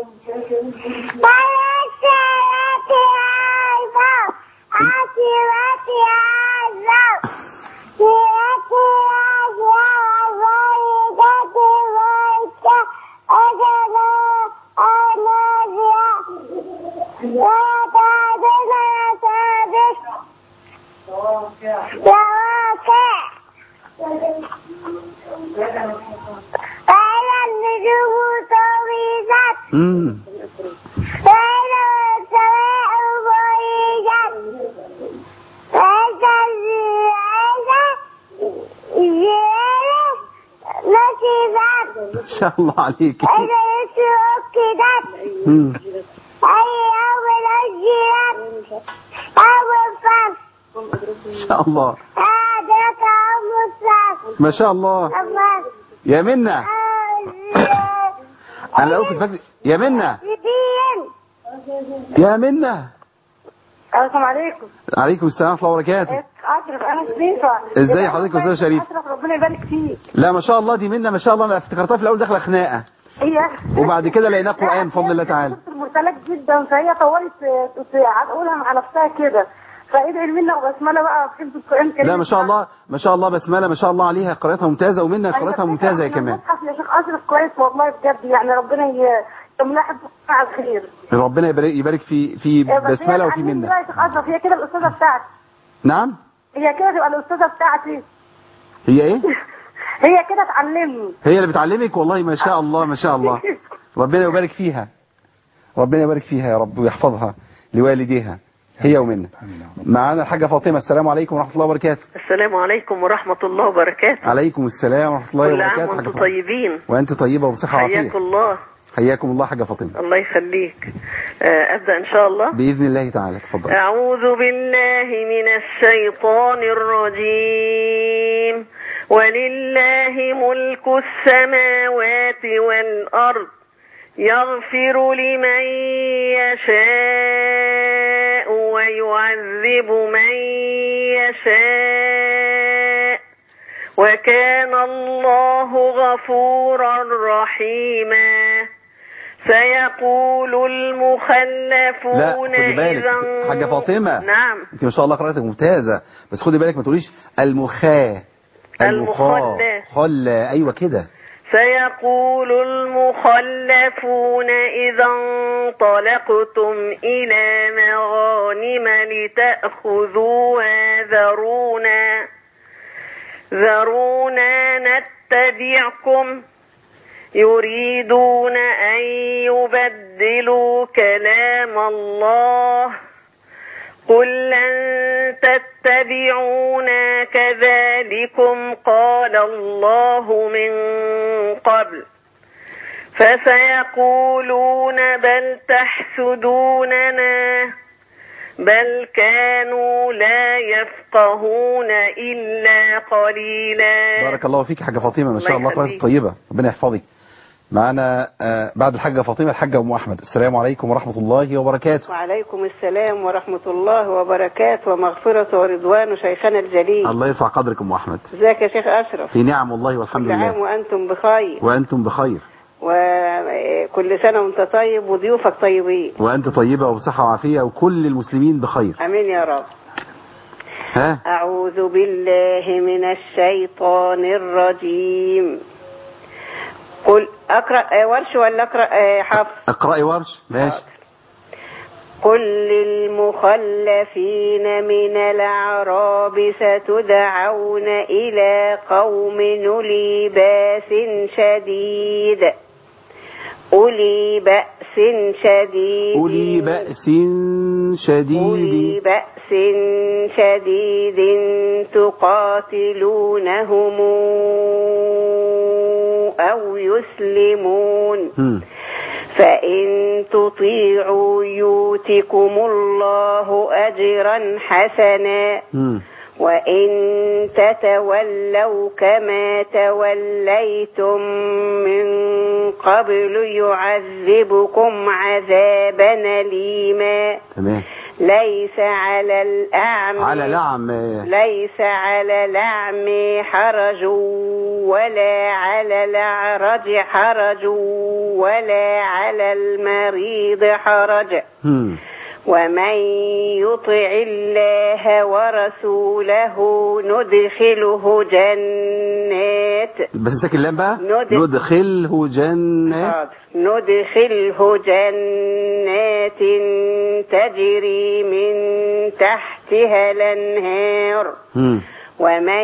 امم ما شاء الله عليك. امم ما شاء الله ما شاء الله. يا منى انا لو كنت فاكر يا منى يا منى. السلام عليكم. عليكم السلام ورحمه الله وبركاته. اشرف انا شريفه. ازاي حضرتك يا استاذ شريف؟ اشرف ربنا يبارك فيك. لا ما شاء الله دي منى ما شاء الله، انا افتكرتها في الاول داخله خناقه هي وبعد كده لقيناه قران بفضل الله تعالى. المرسلات جدا فهي طولت هتقولها مع نفسها كده، فادعي لمنى وبسمله بقى في حفظ القران الكريم. لا ما شاء الله ما شاء الله بسمله ما شاء الله عليها قراءتها ممتازه، ومنى قراءتها ممتازه كمان. المصحف يا شيخ اشرف كويس والله بجد، يعني ربنا يملى حفظ على الخير. ربنا يبارك يبارك في في بسمله وفي منى. يا شيخ اشرف هي كده الاستاذه بتاعتي. نعم هي كده تبقى الاستاذه بتاعتي. هي ايه؟ هي كده تعلمني. هي اللي بتعلمك والله ما شاء الله ما شاء الله. ربنا يبارك فيها ربنا يبارك فيها يا رب ويحفظها لوالديها هي ومنى. معانا الحاجة فاطمة. السلام عليكم ورحمة الله وبركاته. السلام عليكم ورحمة الله وبركاته. عليكم السلام ورحمة الله وبركاته. كل عام وانتم طيبين. وانت طيبة وبصحة وعافية. حياكم الله. حياكم الله حاجة فاطمة. الله يخليك. أبدأ إن شاء الله بإذن الله تعالى. تفضل. أعوذ بالله من الشيطان الرجيم. ولله ملك السماوات والأرض يغفر لمن يشاء ويعذب من يشاء وكان الله غفورا رحيما. سيقول المخلفون لا خدي بالك حاجة فاطمة. نعم انت ما شاء الله قراءتك ممتازة، بس خدي بالك ما تقوليش المخا المخا خلا. ايوه كده. سيقول المخلفون إذا انطلقتم إلى مغانم لتأخذوها ذرونا ذرونا نتبعكم يريدون أن يبدلوا كلام الله قل لن تتبعونا كذلكم قال الله من قبل فسيقولون بل تحسدوننا بل كانوا لا يفقهون إلا قليلا. بارك الله فيك حاجة فاطمة ما شاء الله قراءتك طيبة ربنا يحفظك. معنا آه بعد الحاجة فاطمة الحاجة أم أحمد. السلام عليكم ورحمة الله وبركاته. وعليكم السلام ورحمة الله وبركاته ومغفرة ورضوان شيخنا الجليل. الله يرفع قدرك أم أحمد. ازيك يا شيخ أشرف؟ في نعم والله والحمد لله. كل عام وأنتم بخير. وأنتم بخير. وكل سنة وأنت طيب وضيوفك طيبين. وأنت طيبة وبصحة وعافية وكل المسلمين بخير. أمين يا رب. ها أعوذ بالله من الشيطان الرجيم. قل أقرأ ورش ولا أقرأ حفص؟ اقرأي ورش ماشي. قل للمخلفين من الأعراب ستدعون إلى قوم أولي بأس شديد أولي بأس شديد أولي بأس شديد أولي بأس شديد تقاتلونهم أو يسلمون م. فإن تطيعوا يؤتكم الله أجرا حسنا م. وإن تتولوا كما توليتم من قبل يعذبكم عذابا أليما. تمام. ليس على الأعمى على الأعمى ليس على الأعمى حرج ولا على الأعرج حرج ولا على المريض حرج م. ومن يطع الله ورسوله ندخله جنات بس ساكن اللام بقى ندخله جنات ندخله جنات تجري من تحتها الأنهار م. ومن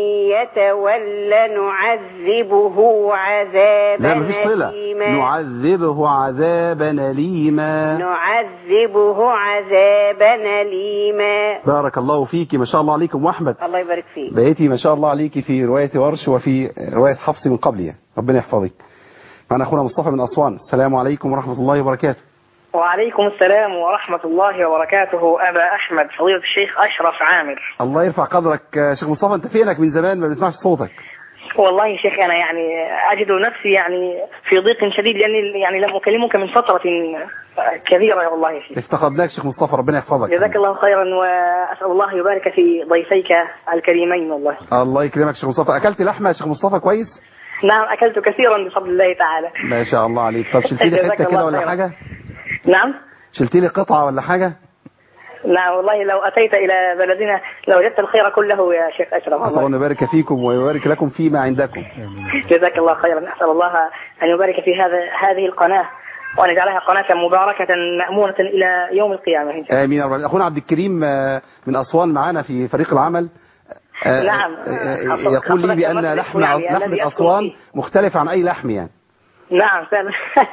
يتولى نعذبه عذابا أليما. نعذبه عذابا أليما نعذبه عذابا أليما. بارك الله فيك ما شاء الله عليكم. وأحمد الله يبارك فيك بقيتي ما شاء الله عليك في رواية ورش وفي رواية حفص من قبل يعني. ربنا يحفظك. معنا أخونا مصطفى من أسوان. السلام عليكم ورحمة الله وبركاته. وعليكم السلام ورحمة الله وبركاته. أبا أحمد فضيلة الشيخ أشرف عامر. الله يرفع قدرك. شيخ مصطفى أنت فينك من زمان ما بنسمعش صوتك؟ والله يا شيخ أنا يعني أجد نفسي يعني في ضيق شديد لأني يعني لم أكلمك من فترة كبيرة يا والله يا شيخ. افتقدناك شيخ مصطفى ربنا يحفظك. جزاك الله خيرا وأسأل الله يبارك في ضيفيك الكريمين والله. الله يكرمك شيخ مصطفى. أكلت لحمة يا شيخ مصطفى كويس؟ نعم أكلت كثيرا بفضل الله تعالى. ما شاء الله عليك. طب شلتي لي حتة كده ولا حاجة؟ نعم شلتي لي قطعة ولا حاجة؟ نعم والله لو أتيت إلى بلدنا لوجدت الخير كله يا شيخ أشرف. أسأل الله أن يبارك فيكم ويبارك لكم فيما عندكم. جزاك الله خيرا. أسأل الله أن يبارك في هذا هذه القناة وأن يجعلها قناة مباركة مأمونة إلى يوم القيامة إن شاء الله. آمين يا رب. أخونا عبد الكريم من أسوان معانا في فريق العمل. نعم. يقول لي بأن لحم لحم أسوان مختلف عن أي لحم يعني. نعم فعلا.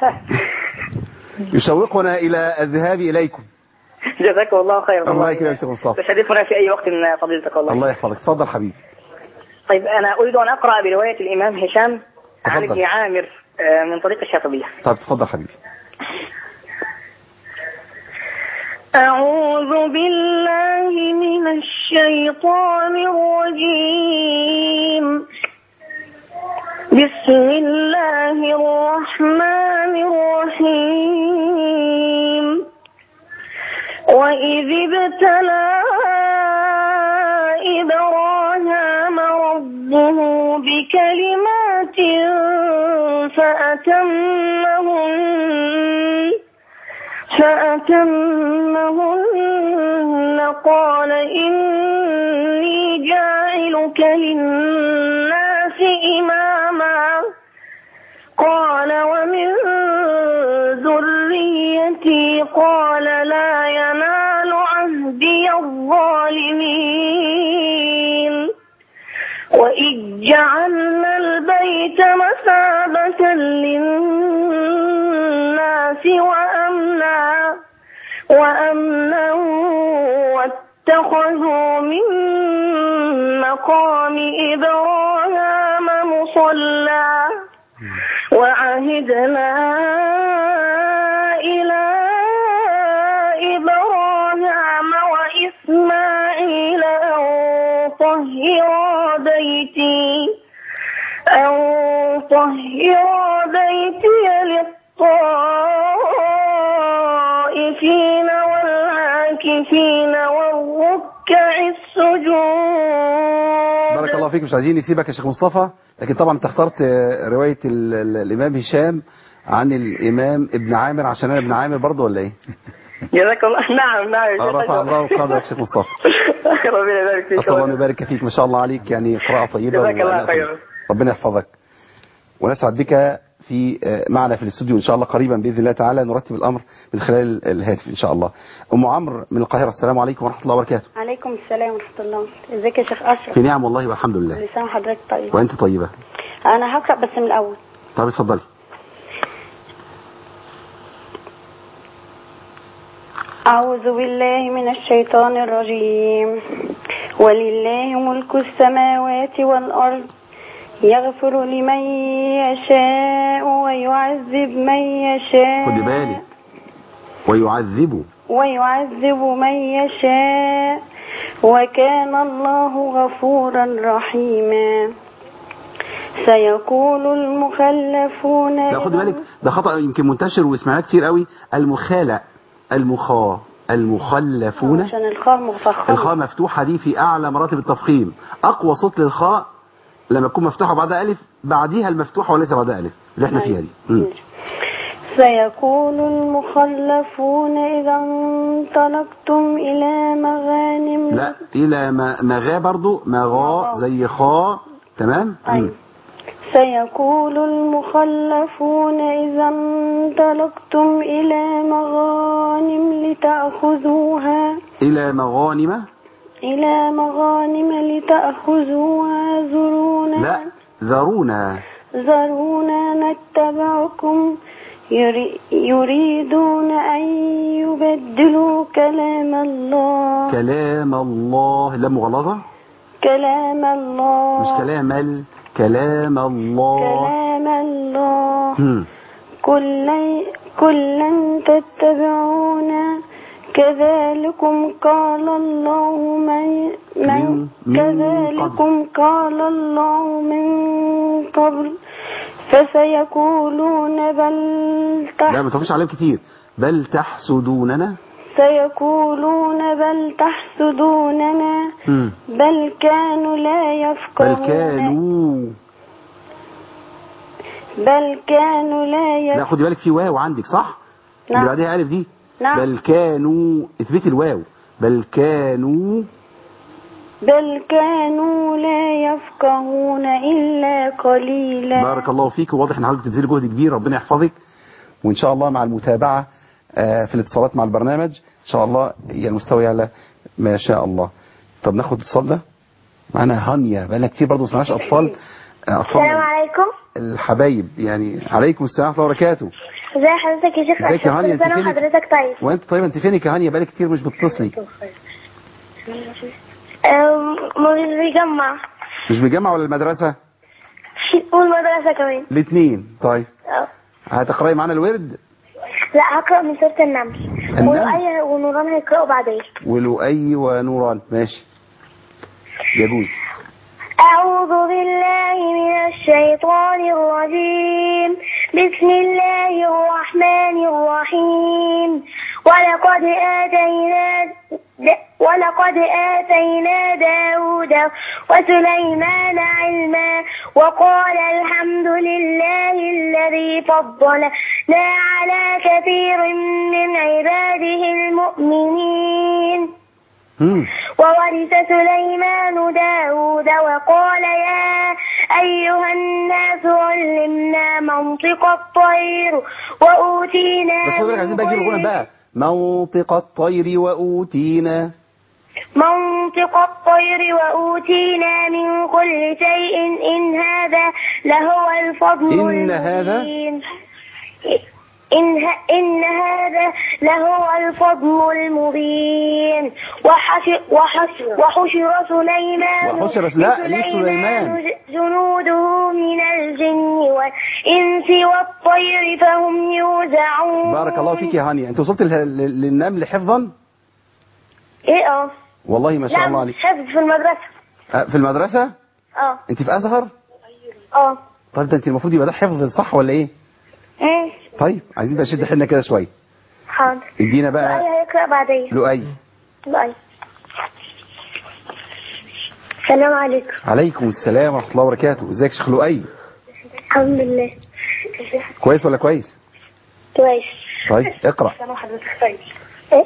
يشوقنا إلى الذهاب إليكم. جزاك الله خيرا. الله يكرمك شيخ مصطفى. تحدثنا في أي وقت من فضيلتك والله. الله يحفظك. تفضل حبيبي. طيب أنا أريد أن أقرأ برواية الإمام هشام عن ابن عامر من طريق الشاطبية. طيب تفضل حبيبي. أعوذ بالله من الشيطان الرجيم. بسم الله الرحمن الرحيم. وإذ ابتلى إبراهيم ربه بكلمات فأتمهن فأتمهن قال إني جاعلك للناس إماما قال ومن ذريتي قال لا ينال عهدي الظالمين وإذ جعلنا البيت مثابة للناس وأمنا وأمنا واتخذوا من مقام إبراهيم مصلى وعهدنا إلى إبراهيم وإسماعيل أن طهرا بيتي أن طهرا بيتي للطائفين والعاكفين والركع السجود. بارك الله فيك. مش عايزين نسيبك يا شيخ مصطفى لكن طبعا انت اخترت رواية ال ال الإمام هشام عن الإمام ابن عامر عشان أنا ابن عامر برضه ولا إيه؟ جزاك الله. نعم نعم. رفع الله قدرك شيخ مصطفى. ربنا يبارك فيك. أسأل الله أن يبارك فيك، ما شاء الله عليك، يعني قراءة طيبة. جزاك الله خيرا. ربنا يحفظك ونسعد بك في معنا في الاستوديو إن شاء الله قريبا بإذن الله تعالى، نرتب الأمر من خلال الهاتف إن شاء الله. أم عمرو من القاهرة، السلام عليكم ورحمة الله وبركاته. عليكم السلام ورحمة الله. ازيك يا شيخ أشرف؟ في نعم والله والحمد لله. لسان حضرتك طيب. وأنت طيبة. أنا هقرأ بس من الأول. طب اتفضلي. أعوذ بالله من الشيطان الرجيم. ولله ملك السماوات والأرض يغفر لمن يشاء ويعذب من يشاء. خدي بالك، ويعذب ويعذب من يشاء وكان الله غفورا رحيما. سيقول المخلفون. لا خدي بالك، ده خطأ يمكن منتشر وسمعناه كتير قوي. المخالة المخا المخلفون، عشان الخاء مفخمة. الخاء مفتوحة دي في أعلى مراتب التفخيم. أقوى صوت للخاء لما تكون مفتوحة بعدها ألف، بعديها المفتوحة وليس بعدها ألف اللي احنا فيها دي. م. سيقول المخلفون إذا انطلقتم إلى مغانم. لا، إلى مغا برضو، مغا زي خاء. تمام. أيوة. سيقول المخلفون إذا انطلقتم إلى مغانم لتأخذوها. إلى مغانم. إلى مغانم لتأخذوها. ذرونا. لا، ذرونا. ذرونا نتبعكم. يريدون أن يبدلوا كلام الله. كلام الله، لا مغلظة. كلام الله، مش كلام ال كلام الله. كلام الله. هم. كلا كلا تتبعونا كذلكم قال الله من, من, من كذلكم قال الله من قبل فسيقولون بل تح... لا ما تقولش عليهم كتير. بل تحسدوننا. سيقولون بل تحسدوننا. م. بل كانوا لا يفقهون. بل كانوا بل كانوا لا يفقهون. لا خدي بالك في واو عندك صح؟ نعم. اللي بعدها ألف دي. نعم. بل كانوا، اثبتي الواو. بل كانوا بل كانوا لا يفقهون إلا قليلا. بارك الله فيك، وواضح ان حضرتك تبذلي جهد كبير، ربنا يحفظك. وان شاء الله مع المتابعة في الاتصالات مع البرنامج ان شاء الله يعني المستوى يعلى ما شاء الله. طب ناخد اتصال ده معانا. هانيا بقالنا كتير برضه ما سمعناش اطفال. اطفال السلام عليكم. الحبايب يعني. عليكم السلام ورحمه الله وبركاته. ازي حضرتك يا شيخ؟ ازيك يا هانيا؟ انت فينك؟ حضرتك طيب. وانت طيب؟ انت فينك يا هانيا؟ بقالك كتير مش بتتصلي. مش بيجمع. مش بيجمع ولا المدرسه؟ والمدرسه كمان. الاثنين. طيب هتقراي معانا الورد؟ لا هقرأ من سورة النمل. ولؤي ونوران هيقرأوا بعدين. ولؤي ونوران ماشي يجوز. أعوذ بالله من الشيطان الرجيم. بسم الله الرحمن الرحيم. ولقد آتينا ولقد آتينا داود وسليمان علما وقال الحمد لله الذي فضلنا على كثير من عباده المؤمنين. وورث سليمان داود وقال يا أيها الناس علمنا منطق الطير وأوتينا. بس حضرتك عايزين بقى نجيب الغنى بقى. منطق الطير وأوتينا. منطق الطير وأوتينا من كل شيء إن هذا لهو الفضل إن هذا إن, إن هذا لهو الفضل المبين. وحشر, وحشر, وحشر سليمان وحشر لا سليمان جنوده من الجن والإنس والطير فهم يوزعون. بارك الله فيك يا هاني. أنت وصلت للنمل حفظا؟ إيه اه والله ما شاء الله عليك. حفظ في المدرسة. أه في المدرسة؟ اه. أنت في أزهر؟ اه. طيب ده أنت المفروض يبقى ده حفظ صح ولا إيه؟ ايه. طيب عايزين بقى نشد حيلنا كده شويه. حاضر. ادينا بقى. لؤي هيقرأ بعدين. لؤي. لؤي. السلام عليكم. عليكم السلام ورحمه الله وبركاته. ازيك يا شيخ لؤي؟ الحمد لله. كويس ولا كويس؟ كويس. طيب اقرأ. ايه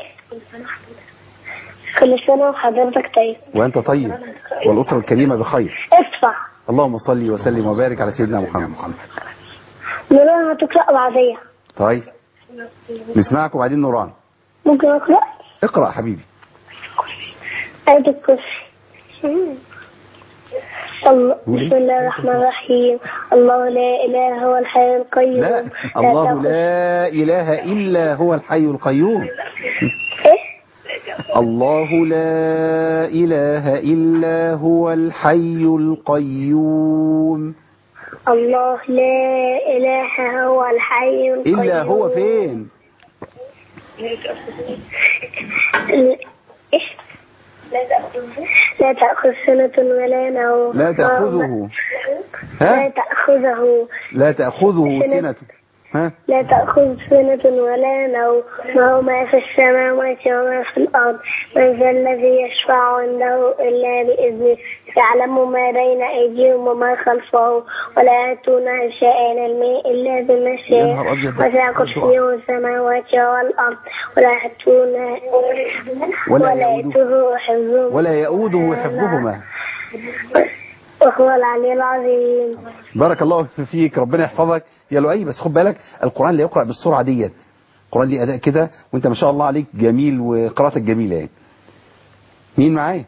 كل سنة وحضرتك طيب. وأنت طيب والأسرة الكريمة بخير. ادفع. اللهم صل وسلم وبارك على سيدنا محمد. نوران هتقرأ بعديها. طيب نسمعك وبعدين نوران. ممكن أقرأ؟ اقرأ حبيبي. آية الكرسي. الله بسم الله الرحمن الرحيم. الله لا إله هو الحي القيوم. لا الله لا إله إلا هو الحي القيوم. إيه؟ الله لا إله إلا هو الحي القيوم. الله لا إله هو الحي القيوم. إلا هو فين؟ إيش؟ لا تأخذ سنة ولا نوم. لا تأخذه. ها؟ لا تأخذه. لا تأخذه سنة. ها؟ لا تأخذ سنة ولا نوم وهو ما في السماوات وما في الأرض. من ذا الذي يشفع عنده إلا بإذنه يعلم ما بين أيديهم وما خلفهم ولا يأتون عشاء علمه إلا بما شاء وسع كرسيه السماوات والأرض ولا يأتون ولا يؤوده حفظهما ولا يؤوده حفظهما وهو العلي العظيم. بارك الله فيك ربنا يحفظك يا لؤي. بس خد بالك القرآن لا يقرأ بالسرعة ديت. القرآن ليه أداء كده وانت ما شاء الله عليك جميل وقراءتك جميلة يعني. مين معايا؟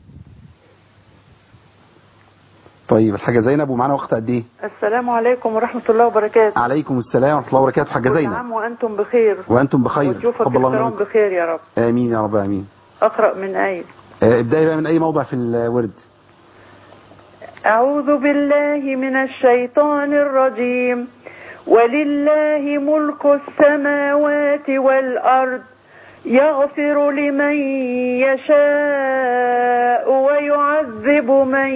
طيب الحاجة زينب ومعانا وقت قد ايه؟ السلام عليكم ورحمة الله وبركاته. عليكم السلام ورحمة الله وبركاته. حاجة زينب. نعم وأنتم بخير. وأنتم بخير. وتشوفك الكرام بخير يا رب. آمين يا رب آمين. أقرأ من آية. آه ابدأي بقى من أي موضع في الورد. أعوذ بالله من الشيطان الرجيم. ولله ملك السماوات والأرض يغفر لمن يشاء ويعذب من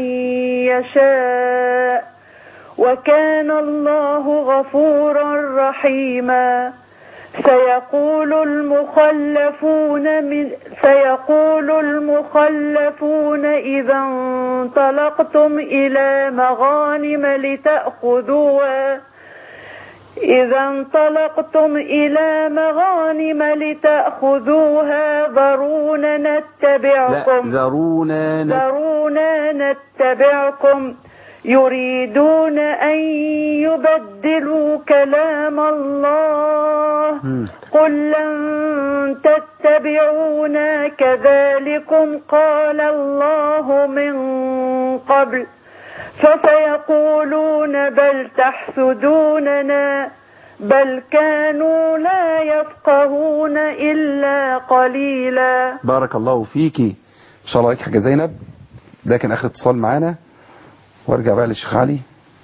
يشاء وكان الله غفورا رحيما. سيقول المخلفون من سيقول المخلفون إذا انطلقتم إلى مغانم لتأخذوها إذا انطلقتم إلى مغانم لتأخذوها ذرونا نتبعكم لا ذرونا ذرونا نتبعكم يريدون أن يبدلوا كلام الله قل لن تتبعونا كذلكم قال الله من قبل فسيقولون بل تحسدوننا بل كانوا لا يفقهون إلا قليلا. بارك الله فيكي. إن شاء الله لك حاجة زينب. ده كان آخر اتصال معانا وارجع بقى للشيخ علي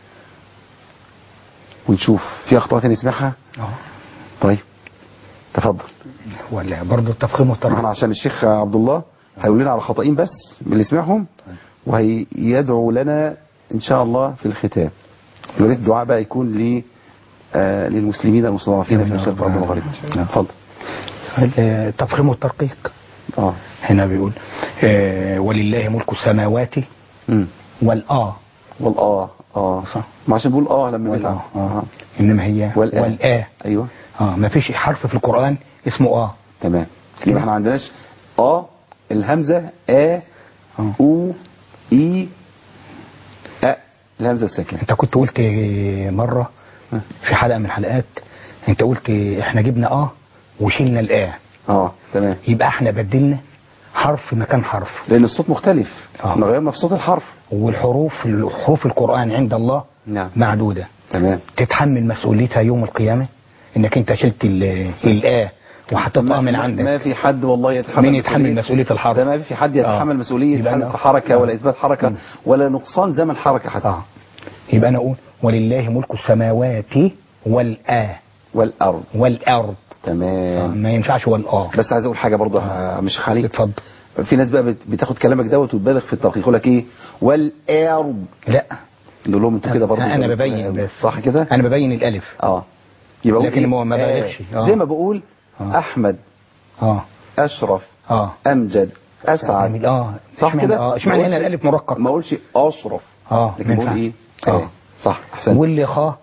ونشوف في أخطاء ثانية نسمعها. طيب تفضل. ولا برضه التفخيم والترقيق عشان الشيخ عبد الله هيقول لنا على خطأين بس من اللي سمعهم وهيدعو لنا إن شاء الله في الختام. يريد الدعاء بقى يكون ل آه للمسلمين المستضعفين في الشرق والغرب المغربي. اتفضل. التفخيم والترقيق. اه هنا بيقول آه ولله ملك السماوات والآ والآ اه صح. ما عشان بيقول اه لما بيقول اه اه انما هي والآ, والآ. ايوه اه ما فيش حرف في القرآن اسمه اه. تمام. يبقى احنا ما عندناش اه الهمزة ا او اي ا الهمزة الساكنة. انت كنت قلت مرة في حلقة من الحلقات انت قلت احنا جبنا اه وشيلنا الآ. اه تمام. يبقى احنا بدلنا حرف مكان حرف لان الصوت مختلف. اه غيرنا في صوت الحرف. والحروف حروف القرآن عند الله نعم معدودة. تمام. تتحمل مسؤوليتها يوم القيامة انك انت شلت الآ وحطيتها من عندك. ما في حد والله يتحمل مين يتحمل مسؤولية الحرف؟ ده ما في حد يتحمل آه. مسؤولية حذف حركة آه. ولا إثبات حركة ولا نقصان زمن حركة حتى. آه. يبقى أنا أقول ولله ملك السماوات والآ والأرض والأرض. تمام. آه. ما ينفعش والآ. بس عايز أقول حاجة برضه آه. مش خليك. اتفضل. في ناس بقى بتاخد كلامك دوت وتبالغ في الترقيق يقول لك إيه والأرض. لا نقول لهم أنتوا كده برضه. أنا ببين بس. صح كده؟ أنا ببين الألف. أه يبقى لكن إيه؟ ما ببالغش. آه. زي ما بقول آه. أحمد اه اشرف اه امجد اسعد. اه صح كده. اه اشمعنى هنا الالف مرقق؟ ما اقولش اشرف اه لكن بقول ايه اه صح احسن. واللي خا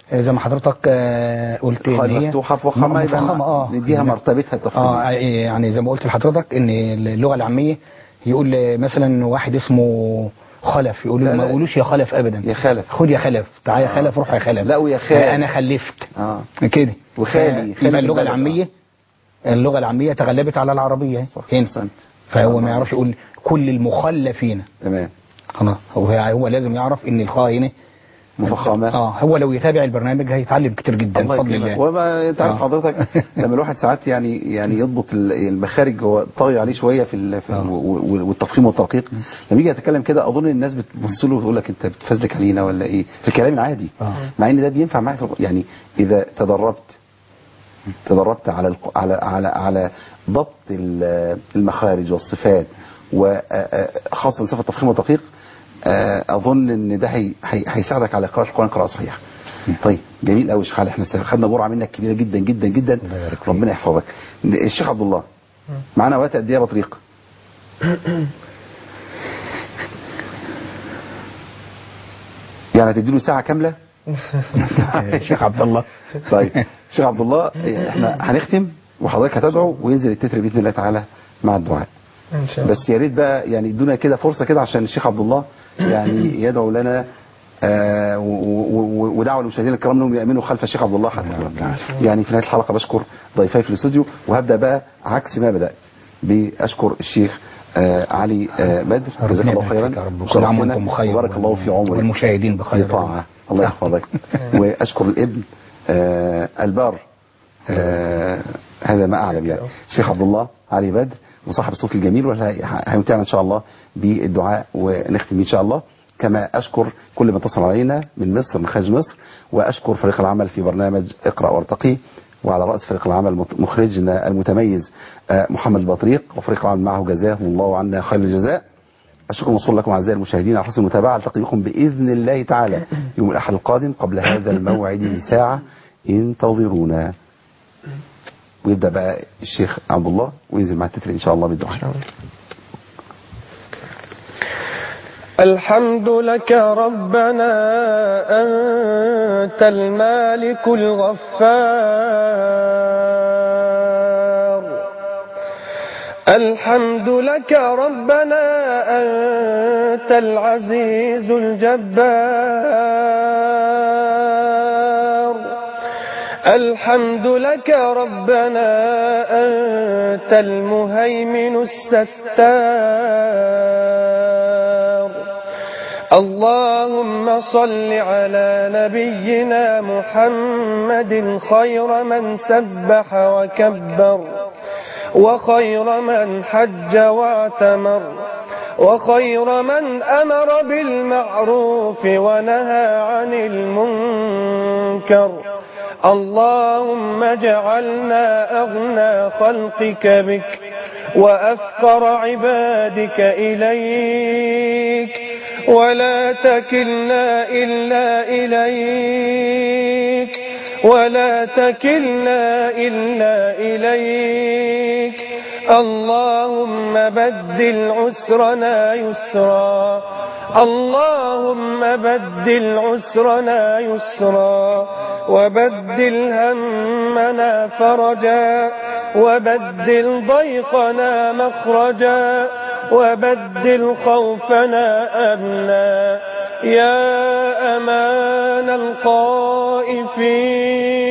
زي ما حضرتك آه، قلت ان قال هي مفتوحة فخامة يبقى مفخمة، اه نديها مرتبتها التفخيمية. اه يعني زي ما قلت لحضرتك ان اللغة العامية يقول مثلا واحد اسمه خلف، يقول له ما يقولوش يا خلف ابدا، يا خلف، خد يا خلف، تعالى يا آه. خلف، روح يا خلف، لا ويا خال، انا خلفت اه كده وخالي. يبقى اللغة العامية آه. اللغة العامية تغلبت على العربية هنا، فهو ما يعرفش يقول كل المخلفين. تمام. خلاص هو هو لازم يعرف ان الخاء هنا مفخمة. اه هو لو يتابع البرنامج هيتعلم كتير جدا بفضل الله. وما انت عارف حضرتك لما الواحد ساعات يعني يعني يضبط المخارج، هو طاغي عليه شويه في, في والتفخيم والترقيق. لما يجي يتكلم كده اظن الناس بتبص له وتقول لك انت بتفزلك علينا ولا ايه في الكلام العادي، آه. مع ان ده بينفع معاك يعني اذا تدربت تدربت على الق... على على على ضبط المخارج والصفات، وخاصه صفه التفخيم والتدقيق، اظن ان ده هي... هي... هيساعدك على قراءه القران قراءه صحيحه. طيب جميل قوي يا شيخ علي، احنا خدنا جرعه منك كبيره جدا جدا جدا، ربنا يحفظك. الشيخ عبد الله معانا وقت قد ايه يا بطريق؟ يعني هتديله ساعه كامله؟ الشيخ عبد الله. طيب الشيخ عبد الله احنا هنختم وحضرتك هتدعو وينزل التتر باذن الله تعالى مع الدعاء ان شاء الله. بس يا ريت بقى يعني ادونا كده فرصه كده عشان الشيخ عبد الله يعني يدعو لنا آه ودعوه للمشاهدين الكرام انهم يامنوا خلف الشيخ عبد الله حتى يعني. في نهايه الحلقه بشكر ضيفي في الاستوديو، وهبدا بقى عكس ما بدات باشكر الشيخ آه علي آه بدر، جزاك الله خيرا، كل عام وانتم بخير، وبارك الله في عمرك والمشاهدين بخير بطاعه، الله يحفظك. واشكر الابن آه البار آه هذا ما اعلم يعني الشيخ عبد الله علي بدر وصاحب الصوت الجميل، وهيمتعنا ان شاء الله بالدعاء ونختم ان شاء الله. كما اشكر كل من اتصل علينا من مصر من خارج مصر، واشكر فريق العمل في برنامج اقرأ وارتقي، وعلى رأس فريق العمل مخرجنا المتميز محمد البطريق، وفريق العمل معه جزاهم الله عنا خير الجزاء. الشكر موصول لكم اعزائي المشاهدين على حسن المتابعه. التقي بكم باذن الله تعالى يوم الاحد القادم قبل هذا الموعد بساعه، انتظرونا. ويبدا بقى الشيخ عبد الله وينزل مع التتر ان شاء الله بالدعاء. الحمد لك ربنا أنت المالك الغفار، الحمد لك ربنا أنت العزيز الجبار، الحمد لك ربنا أنت المهيمن الستار. اللهم صل على نبينا محمد خير من سبح وكبر، وخير من حج واعتمر، وخير من أمر بالمعروف ونهى عن المنكر. اللهم اجعلنا أغنى خلقك بك وأفقر عبادك إليك، ولا تكلنا إلا إليك، ولا تكلنا إلا إليك. اللهم بدل عسرنا يسرا، اللهم بدل عسرنا يسرا، وبدل همنا فرجا، وبدل ضيقنا مخرجا، وبدل خوفنا أمنا. يا أمان الخائفين